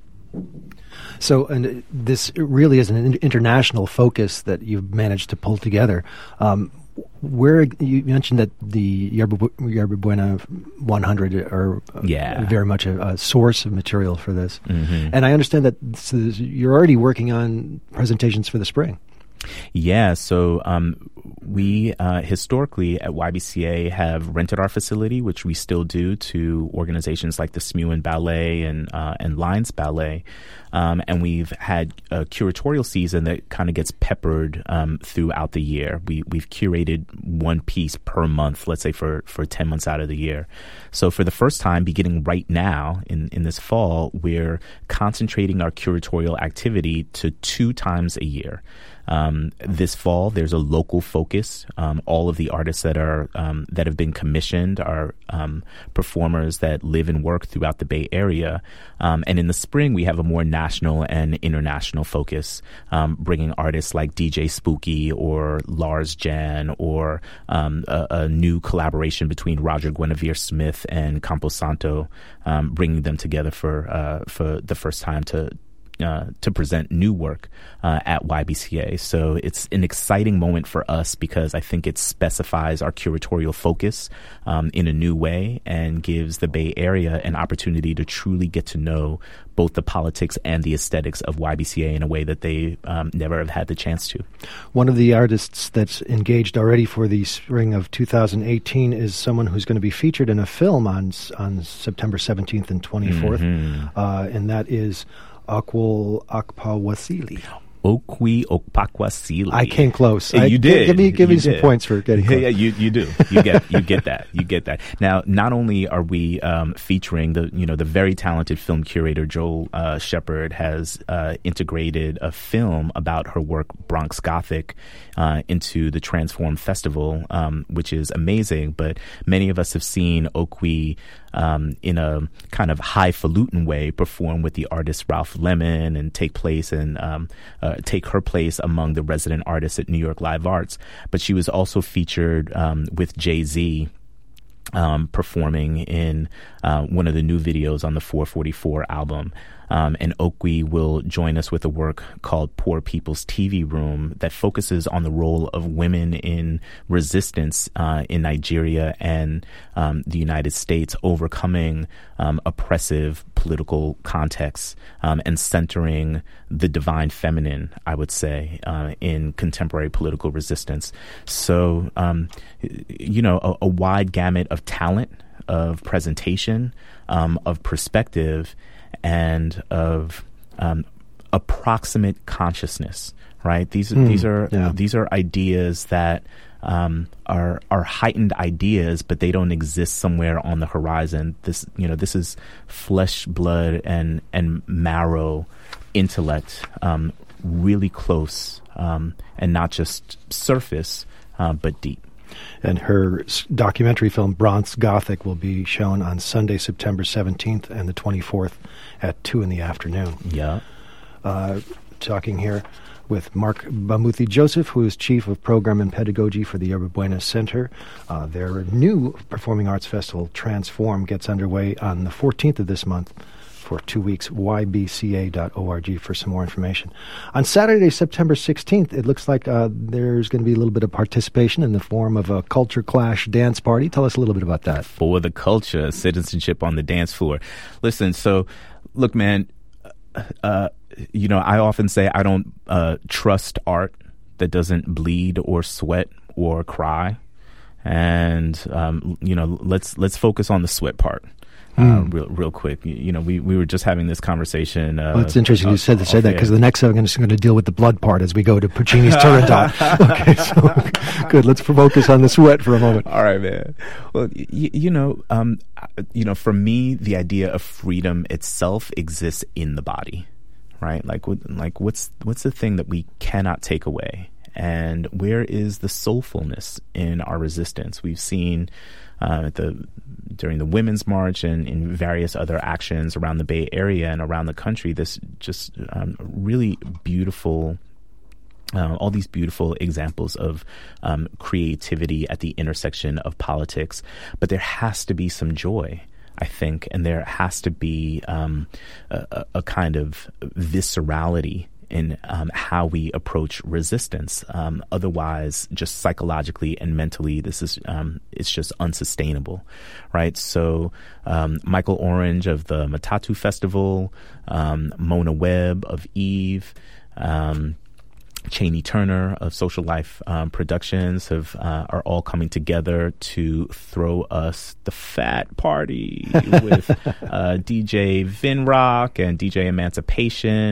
So, and this really is an international focus that you've managed to pull together. Um, where you mentioned that the Yerba, Yerba Buena one hundred are uh, yeah. very much a, a source of material for this. Mm-hmm. And I understand that this is, you're already working on presentations for the spring. Yeah, so um, we uh, historically at Y B C A have rented our facility, which we still do, to organizations like the Smuin Ballet and uh, and Lines Ballet, um, and we've had a curatorial season that kind of gets peppered um, throughout the year. We we've curated one piece per month, let's say for for ten months out of the year. So for the first time, beginning right now in in this fall, we're concentrating our curatorial activity to two times a year. Um, Um, this fall, there's a local focus. Um, all of the artists that are um, that have been commissioned are um, performers that live and work throughout the Bay Area. Um, and in the spring, we have a more national and international focus, um, bringing artists like D J Spooky or Lars Jan, or um, a, a new collaboration between Roger Guinevere Smith and Camposanto, um, bringing them together for uh, for the first time to Uh, to present new work uh, at Y B C A. So it's an exciting moment for us because I think it specifies our curatorial focus um, in a new way and gives the Bay Area an opportunity to truly get to know both the politics and the aesthetics of Y B C A in a way that they um, never have had the chance to. One of the artists that's engaged already for the spring of two thousand eighteen is someone who's going to be featured in a film on on September seventeenth and twenty-fourth, mm-hmm. uh, and that is Okwe Okpawasili. Okwe Okpawasili. I came close. I, you did. Give me, give me you some did. points for getting close. Yeah, yeah, you, you do. You get, you get that. You get that. Now, not only are we um, featuring the, you know, the very talented film curator Joel uh, Shepard has uh, integrated a film about her work, Bronx Gothic, uh, into the Transform Festival, um, which is amazing. But many of us have seen Okwe um, in a kind of highfalutin way perform with the artist Ralph Lemon and take place and um, uh, take her place among the resident artists at New York Live Arts. But she was also featured um, with Jay-Z um, performing in uh, one of the new videos on the four forty-four album. Um, and Okwe will join us with a work called Poor People's T V Room that focuses on the role of women in resistance uh, in Nigeria and um, the United States, overcoming um, oppressive political contexts um, and centering the divine feminine, I would say, uh, in contemporary political resistance. So, um, you know, a, a wide gamut of talent, of presentation, um, of perspective, and of um, approximate consciousness, right? These mm, these are yeah. these are ideas that um, are are heightened ideas, but they don't exist somewhere on the horizon. This you know this is flesh, blood, and and marrow intellect, um, really close, um, and not just surface, uh, but deep. And her documentary film, Bronx Gothic, will be shown on Sunday, September seventeenth and the twenty-fourth at two in the afternoon. Yeah. Uh, talking here with Mark Bamuthi Joseph, who is Chief of Program and Pedagogy for the Yerba Buena Center. Uh, their new Performing Arts Festival, Transform, gets underway on the fourteenth of this month for two weeks, y b c a dot org for some more information. On Saturday, September sixteenth, it looks like uh, there's going to be a little bit of participation in the form of a Culture Clash dance party. Tell us a little bit about that. For the culture, citizenship on the dance floor. Listen, so, look, man, uh, you know, I often say I don't uh, trust art that doesn't bleed or sweat or cry. And, um, you know, let's let's focus on the sweat part. Uh, real, real quick. You, you know, we, we were just having this conversation. Uh, well, it's interesting uh, you said, said that because the next I'm going to deal with the blood part as we go to Puccini's Turandot. Okay, so good. Let's focus on the sweat for a moment. All right, man. Well, y- you know, um, you know, for me, the idea of freedom itself exists in the body, right? Like, what, like what's what's the thing that we cannot take away, and where is the soulfulness in our resistance? We've seen. Uh, at the during the Women's March and in various other actions around the Bay Area and around the country, this just um, really beautiful, uh, all these beautiful examples of um, creativity at the intersection of politics. But there has to be some joy, I think, and there has to be um, a, a kind of viscerality in um, how we approach resistance. Um, otherwise, just psychologically and mentally, this is um, it's just unsustainable, right? So, um, Michael Orange of the Matatu Festival, um, Mona Webb of Eve, um, Cheney Turner of Social Life um, Productions have uh, are all coming together to throw us the fat party with uh, D J Vinrock and D J Emancipation.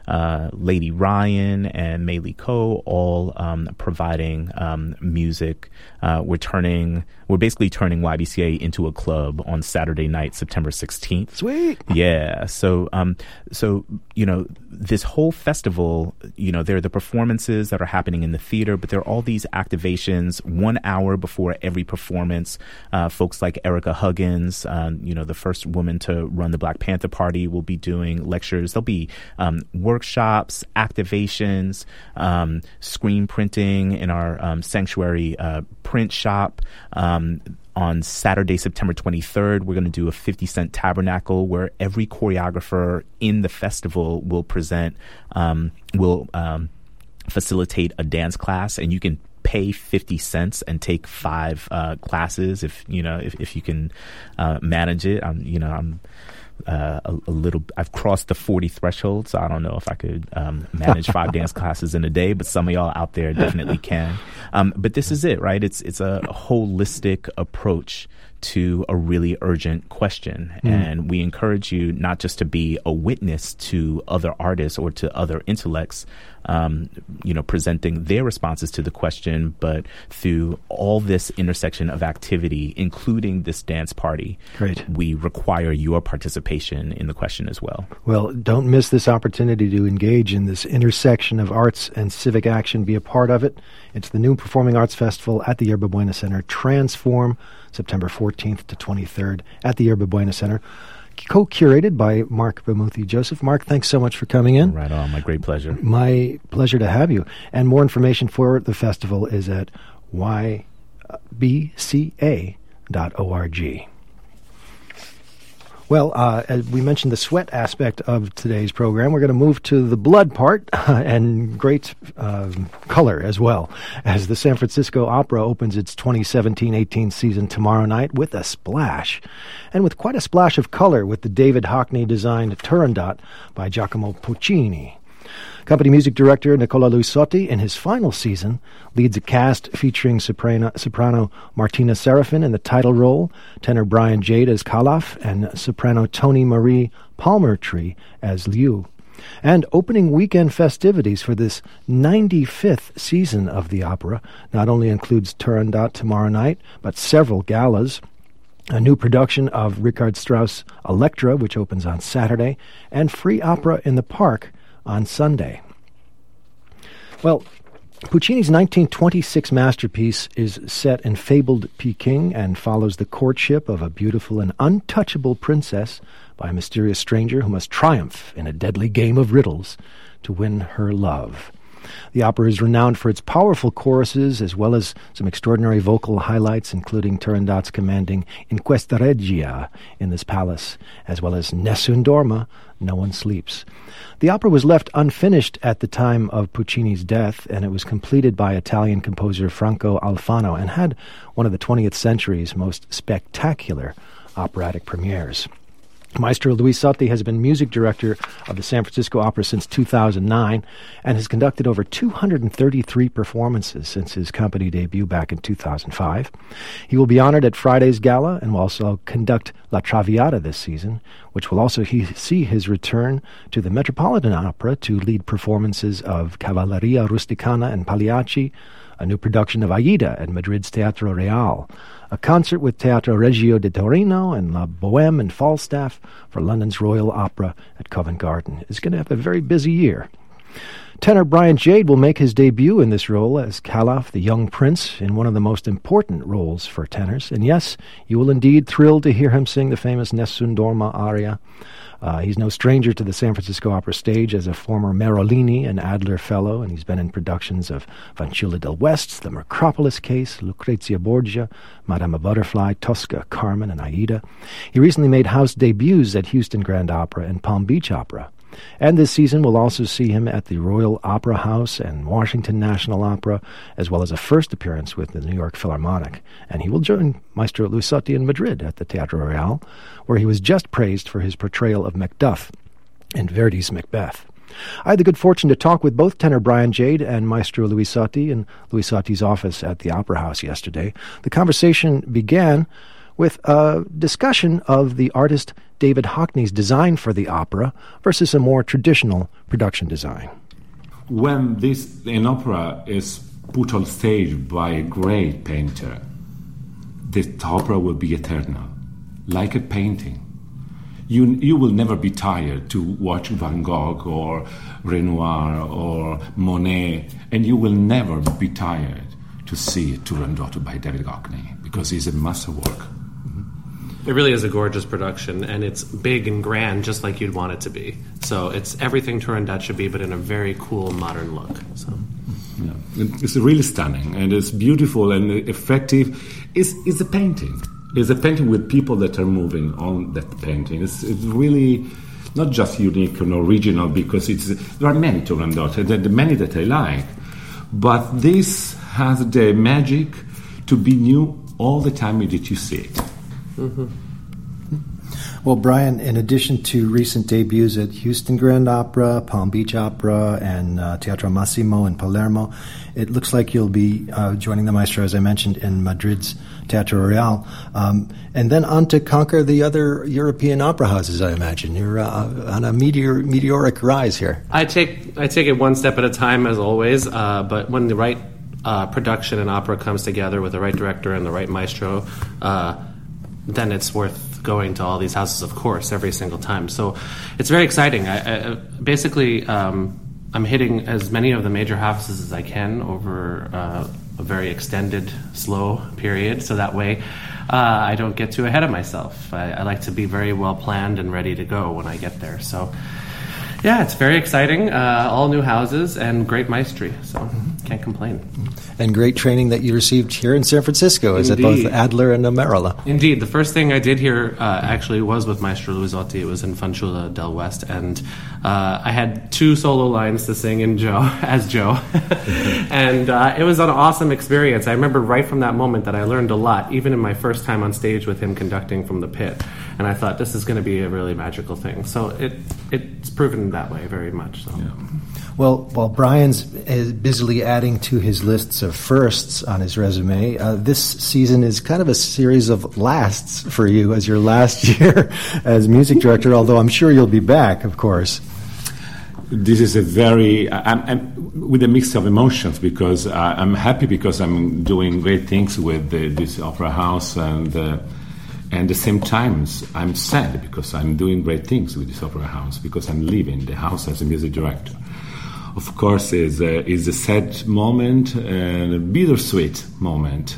uh, Lady Ryan and Mei Lee Ko, all um, providing um, music. Uh, we're turning, we're basically turning Y B C A into a club on Saturday night, September sixteenth. Sweet. Yeah. So, um, so you know, this whole festival, you know, there are the performances that are happening in the theater, but there are all these activations one hour before every performance. Uh, folks like Erica Huggins, um, you know, the first woman to run the Black Panther Party, will be doing lectures. There'll be um, workshops, activations, um, screen printing in our um, sanctuary uh, print shop. Um, On Saturday, September twenty-third, we're going to do a fifty cent tabernacle where every choreographer in the festival will present, um, will um, facilitate a dance class, and you can pay fifty cents and take five uh, classes if you know if, if you can uh, manage it. I'm you know I'm uh, a, a little. I've crossed the forty threshold, so I don't know if I could um, manage five dance classes in a day. But some of y'all out there definitely can. Um, but this is it, right? It's it's a holistic approach to a really urgent question. Mm. And we encourage you not just to be a witness to other artists or to other intellects, um, you know, presenting their responses to the question, but through all this intersection of activity, including this dance party, Great. we require your participation in the question as well. Well, don't miss this opportunity to engage in this intersection of arts and civic action. Be a part of it. It's the new Performing Arts Festival at the Yerba Buena Center. Transform, September fourteenth to twenty-third at the Yerba Buena Center. Co-curated by Mark Bamuthi Joseph. Mark, thanks so much for coming in. Right on. My great pleasure. My pleasure to have you. And more information for the festival is at y b c a dot org. Well, uh, as we mentioned the sweat aspect of today's program, we're going to move to the blood part uh, and great uh, color as well, as the San Francisco Opera opens its twenty seventeen eighteen season tomorrow night with a splash, and with quite a splash of color with the David Hockney-designed Turandot by Giacomo Puccini. Company music director Nicola Luisotti, in his final season, leads a cast featuring soprano, soprano Martina Serafin in the title role, tenor Brian Jade as Calaf, and soprano Toni Marie Palmertree as Liu. And opening weekend festivities for this ninety-fifth season of the opera not only includes Turandot tomorrow night, but several galas, a new production of Richard Strauss' Elektra, which opens on Saturday, and free opera in the park on Sunday. Well, Puccini's nineteen twenty-six masterpiece is set in fabled Peking and follows the courtship of a beautiful and untouchable princess by a mysterious stranger who must triumph in a deadly game of riddles to win her love. The opera is renowned for its powerful choruses as well as some extraordinary vocal highlights, including Turandot's commanding In Questa Regia in this palace, as well as Nessun Dorma, No One Sleeps. The opera was left unfinished at the time of Puccini's death, and it was completed by Italian composer Franco Alfano and had one of the twentieth century's most spectacular operatic premieres. Maestro Luisotti has been music director of the San Francisco Opera since two thousand nine and has conducted over two hundred thirty-three performances since his company debut back in two thousand five. He will be honored at Friday's gala and will also conduct La Traviata this season, which will also he- see his return to the Metropolitan Opera to lead performances of Cavalleria Rusticana and Pagliacci, a new production of Aida at Madrid's Teatro Real, a concert with Teatro Regio di Torino and La Bohème and Falstaff for London's Royal Opera at Covent Garden. It's going to have a very busy year. Tenor Brian Jade will make his debut in this role as Calaf, the young prince, in one of the most important roles for tenors. And yes, you will indeed thrill to hear him sing the famous Nessun Dorma aria. Uh, he's no stranger to the San Francisco Opera stage as a former Merolini and Adler Fellow, and he's been in productions of Fanciulla del West, The Macropolis Case, Lucrezia Borgia, Madama Butterfly, Tosca, Carmen, and Aida. He recently made house debuts at Houston Grand Opera and Palm Beach Opera. And this season we'll also see him at the Royal Opera House and Washington National Opera, as well as a first appearance with the New York Philharmonic. And he will join Maestro Luisotti in Madrid at the Teatro Real, where he was just praised for his portrayal of Macduff in Verdi's Macbeth. I had the good fortune to talk with both tenor Brian Jade and Maestro Luisotti in Luisotti's office at the Opera House yesterday. The conversation began with a discussion of the artist David Hockney's design for the opera versus a more traditional production design. When this an opera is put on stage by a great painter, the opera will be eternal, like a painting. You you will never be tired to watch Van Gogh or Renoir or Monet, and you will never be tired to see Turandot by David Hockney, because it's a masterwork. It really is a gorgeous production, and it's big and grand, just like you'd want it to be. So it's everything Turandot should be, but in a very cool, modern look. So, yeah. It's really stunning, and it's beautiful and effective. It's, it's a painting. It's a painting with people that are moving on that painting. It's, it's really not just unique and original, because it's there are many Turandot, and there are many that I like, but this has the magic to be new all the time that you see it. Mm-hmm. Well, Brian, in addition to recent debuts at Houston Grand Opera, Palm Beach Opera, and uh, Teatro Massimo in Palermo, it looks like you'll be uh, joining the maestro, as I mentioned, in Madrid's Teatro Real, um, and then on to conquer the other European opera houses, I imagine. You're uh, on a meteor, meteoric rise here. I take I take it one step at a time, as always, uh, but when the right uh, production and opera comes together with the right director and the right maestro, uh, then it's worth going to all these houses, of course, every single time. So it's very exciting. I, I, basically, um, I'm hitting as many of the major houses as I can over uh, a very extended, slow period, so that way uh, I don't get too ahead of myself. I, I like to be very well planned and ready to go when I get there. So yeah, it's very exciting. Uh, all new houses and great maestri, so can't complain. And great training that you received here in San Francisco, is Indeed. at both Adler and Amarilla. Indeed. The first thing I did here uh, actually was with Maestro Luisotti. It was in Fanciulla del West, and uh, I had two solo lines to sing in Joe, as Joe. and uh, it was an awesome experience. I remember right from that moment that I learned a lot, even in my first time on stage with him conducting from the pit. And I thought, this is going to be a really magical thing. So it it's proven that way very much. So. Yeah. Well, while Brian's busily adding to his lists of firsts on his resume, uh, this season is kind of a series of lasts for you as your last year as music director, although I'm sure you'll be back, of course. This is a very, I'm, I'm with a mix of emotions, because uh, I'm happy because I'm doing great things with the, this opera house, and uh, and at the same time I'm sad because I'm doing great things with this opera house, because I'm leaving the house as a music director. Of course, is a, is a sad moment and a bittersweet moment,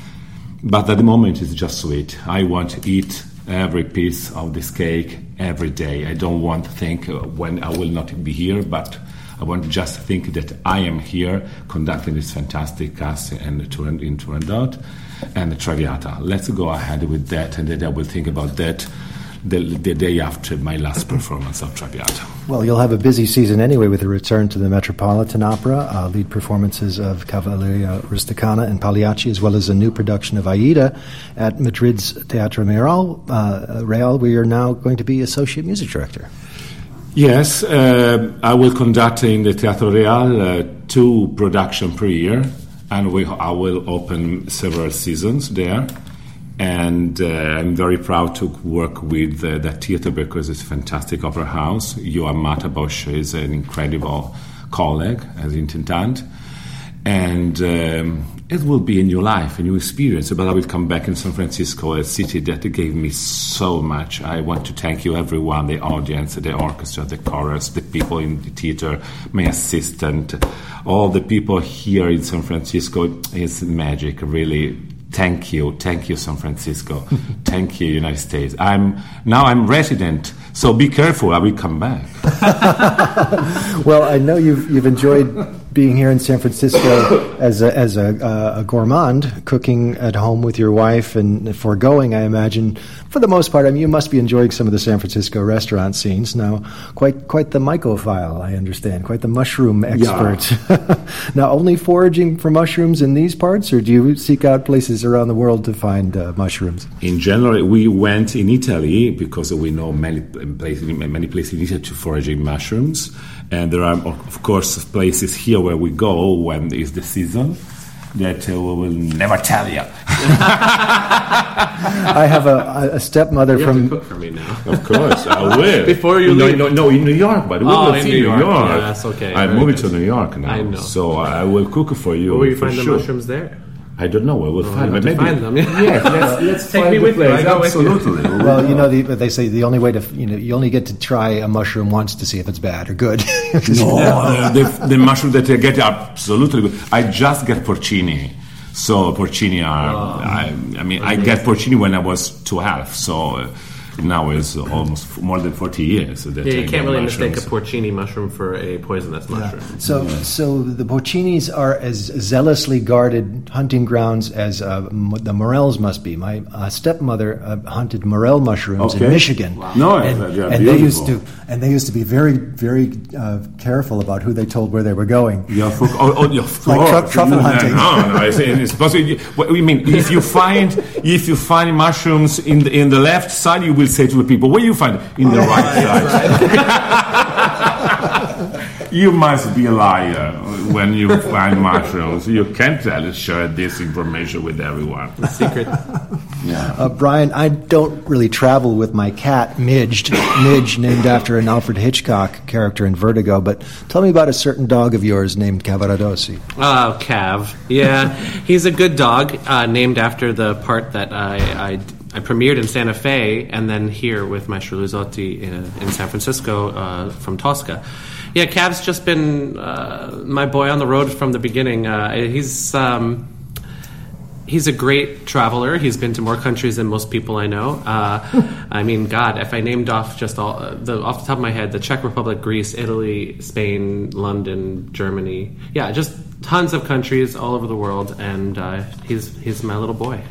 but at the moment it's just sweet. I want to eat every piece of this cake every day. I don't want to think when I will not be here, but I want to just think that I am here conducting this fantastic cast in Turandot and the Traviata. Let's go ahead with that, and then I will think about that The, the day after my last performance of Traviata. Well, you'll have a busy season anyway with a return to the Metropolitan Opera, uh, lead performances of Cavalleria Rusticana and Pagliacci, as well as a new production of Aida at Madrid's Teatro Real, uh, Real, where you're now going to be associate music director. Yes, uh, I will conduct in the Teatro Real uh, two productions per year, and we, I will open several seasons there. And uh, I'm very proud to work with uh, that theater, because it's a fantastic opera house. Johann Matabosch is an incredible colleague as intendant. And um, it will be a new life, a new experience. But I will come back in San Francisco, a city that gave me so much. I want to thank you, everyone, the audience, the orchestra, the chorus, the people in the theater, my assistant, all the people here in San Francisco. It's magic, really. Thank you, thank you, San Francisco. Thank you, United States. I'm now I'm resident, so be careful. I will come back. Well, I know you've you've enjoyed being here in San Francisco as a, as a, uh, a gourmand, cooking at home with your wife and foregoing, I imagine, for the most part. I mean, you must be enjoying some of the San Francisco restaurant scenes now. Quite quite the mycophile, I understand. Quite the mushroom expert. Yeah. Now, only foraging for mushrooms in these parts, or do you seek out places around the world to find uh, mushrooms? In general, we went in Italy because we know many places, many places in Italy to foraging mushrooms, and there are, of course, places here where we go when it's the season that uh, we will never tell you. I have a, a stepmother You from. have to cook for me now. Of course, I will. Before you no, leave. No, no, in New York, but we Oh, will in see New York. York. Yeah, that's okay. I'm Very moving good. to New York now, I know. so I will cook for you. Where will you for find the sure. mushrooms there? I don't know. I will Oh, find you them. have to Maybe find them, yeah. Yes, let's, let's Take find me the with you. place. I go with you. Absolutely. Well, you know, the, they say the only way to, you know, you only get to try a mushroom once to see if it's bad or good. No, the, the, the mushroom that I get are absolutely good. I just get porcini. So porcini are, Oh, I, I mean, I get porcini when I was twelve. So uh, now it's almost more than forty years. That Yeah, I you get can't really mushrooms. mistake a porcini mushroom for a poisonous mushroom. So, so the porcinis are as zealously guarded hunting grounds as uh, m- the morels must be. My uh, stepmother uh, hunted morel mushrooms in Okay. Michigan. No, and, they are and they used to, beautiful. and they used to be very, very uh, careful about who they told where they were going. Yeah, for, oh, oh, yeah, of Like course. tru- truffle no, hunting. No, no, it's, it's possible. What we mean, if you find if you find mushrooms in the in the left side, you will say to the people, "Where you find it? In the right side." You must be a liar when you find mushrooms. You can't tell share this information with everyone. Secret. Yeah. Uh, Brian, I don't really travel with my cat, Midge, Midge, named after an Alfred Hitchcock character in Vertigo, but tell me about a certain dog of yours named Cavaradossi. Oh, Cav. Yeah, he's a good dog, uh, named after the part that I, I, I premiered in Santa Fe and then here with Maestro Luisotti in, in San Francisco uh, from Tosca. Yeah, Cav's just been uh, my boy on the road from the beginning. Uh, he's... Um, He's a great traveler. He's been to more countries than most people I know. Uh, I mean, God, if I named off just all uh, the off the top of my head, the Czech Republic, Greece, Italy, Spain, London, Germany, yeah, just tons of countries all over the world. And uh, he's he's my little boy.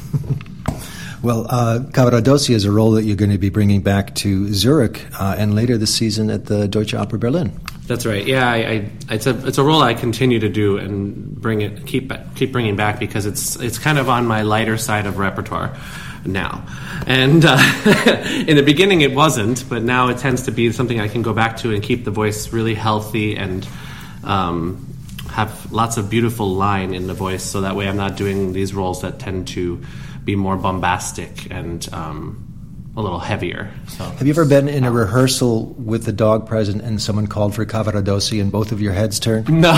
Well, uh, Cavaradossi is a role that you're going to be bringing back to Zurich uh, and later this season at the Deutsche Oper Berlin. That's right. Yeah, I, I, it's a it's a role I continue to do and bring it keep keep bringing back because it's it's kind of on my lighter side of repertoire now. And uh, in the beginning it wasn't, but now it tends to be something I can go back to and keep the voice really healthy and um, have lots of beautiful line in the voice. So that way I'm not doing these roles that tend to be more bombastic and um, a little heavier. So. Have you ever been in a rehearsal with the dog present and someone called for Cavaradossi and both of your heads turned? No,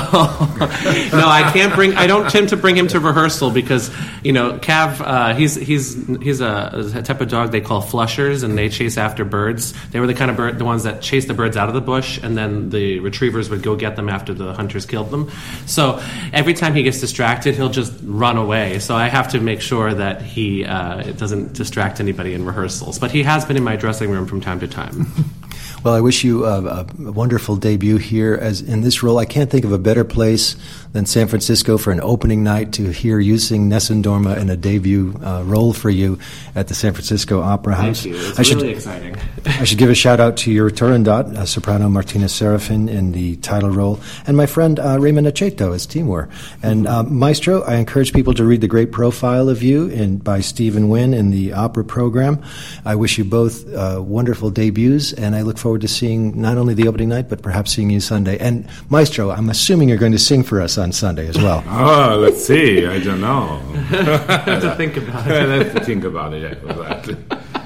no, I can't bring. I don't tend to bring him to rehearsal because you know, Cav. Uh, he's he's he's a, a type of dog they call flushers, and they chase after birds. They were the kind of bird, the ones that chase the birds out of the bush, and then the retrievers would go get them after the hunters killed them. So every time he gets distracted, he'll just run away. So I have to make sure that he uh, doesn't distract anybody in rehearsals. But he has been in my dressing room from time to time. Well, I wish you a, a wonderful debut here as in this role. I can't think of a better place than San Francisco for an opening night to hear you sing Nessun Dorma in a debut uh, role for you at the San Francisco Opera House. Thank you. It's I should, really exciting. I should give a shout out to your Turandot, uh, soprano Martina Serafin in the title role, and my friend uh, Raymond Aceto as Timur. And uh, Maestro, I encourage people to read the great profile of you in, by Stephen Wynn in the opera program. I wish you both uh, wonderful debuts, and I look forward to seeing not only the opening night, but perhaps seeing you Sunday. And Maestro, I'm assuming you're going to sing for us on Sunday as well. Oh, let's see. I don't know. have to think about it. I have to think about it. Yeah, exactly.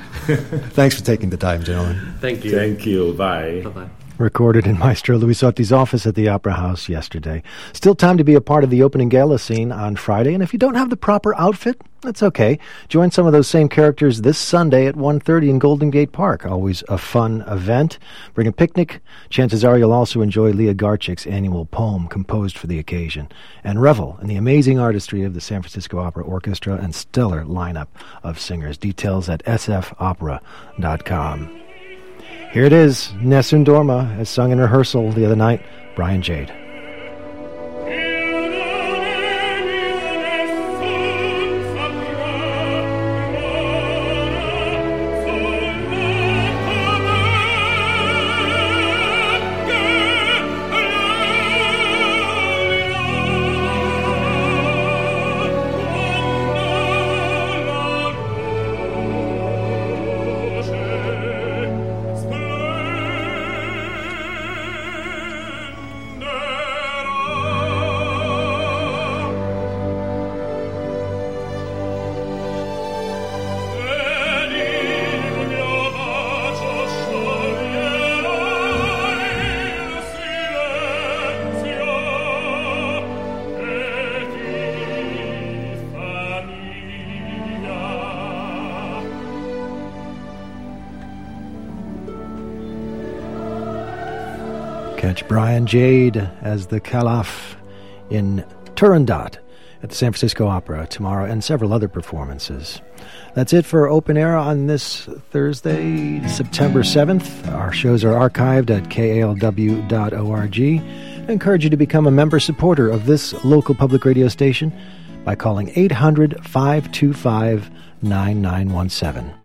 Thanks for taking the time, gentlemen. Thank you. Thank you. Bye. Bye-bye. Recorded in Maestro Luisotti's office at the Opera House yesterday. Still time to be a part of the opening gala scene on Friday, and if you don't have the proper outfit, that's okay. Join some of those same characters this Sunday at one thirty in Golden Gate Park. Always a fun event. Bring a picnic. Chances are you'll also enjoy Leah Garchik's annual poem composed for the occasion, and revel in the amazing artistry of the San Francisco Opera Orchestra and stellar lineup of singers. Details at s f opera dot com. Here it is, Nessun Dorma, as sung in rehearsal the other night, Brian Jade. Splendor Catch Brian Jade as the Caliph in Turandot at the San Francisco Opera tomorrow, and several other performances. That's it for Open Air on this Thursday, September seventh. Our shows are archived at K A L W dot org. I encourage you to become a member supporter of this local public radio station by calling eight hundred, five two five, nine nine one seven.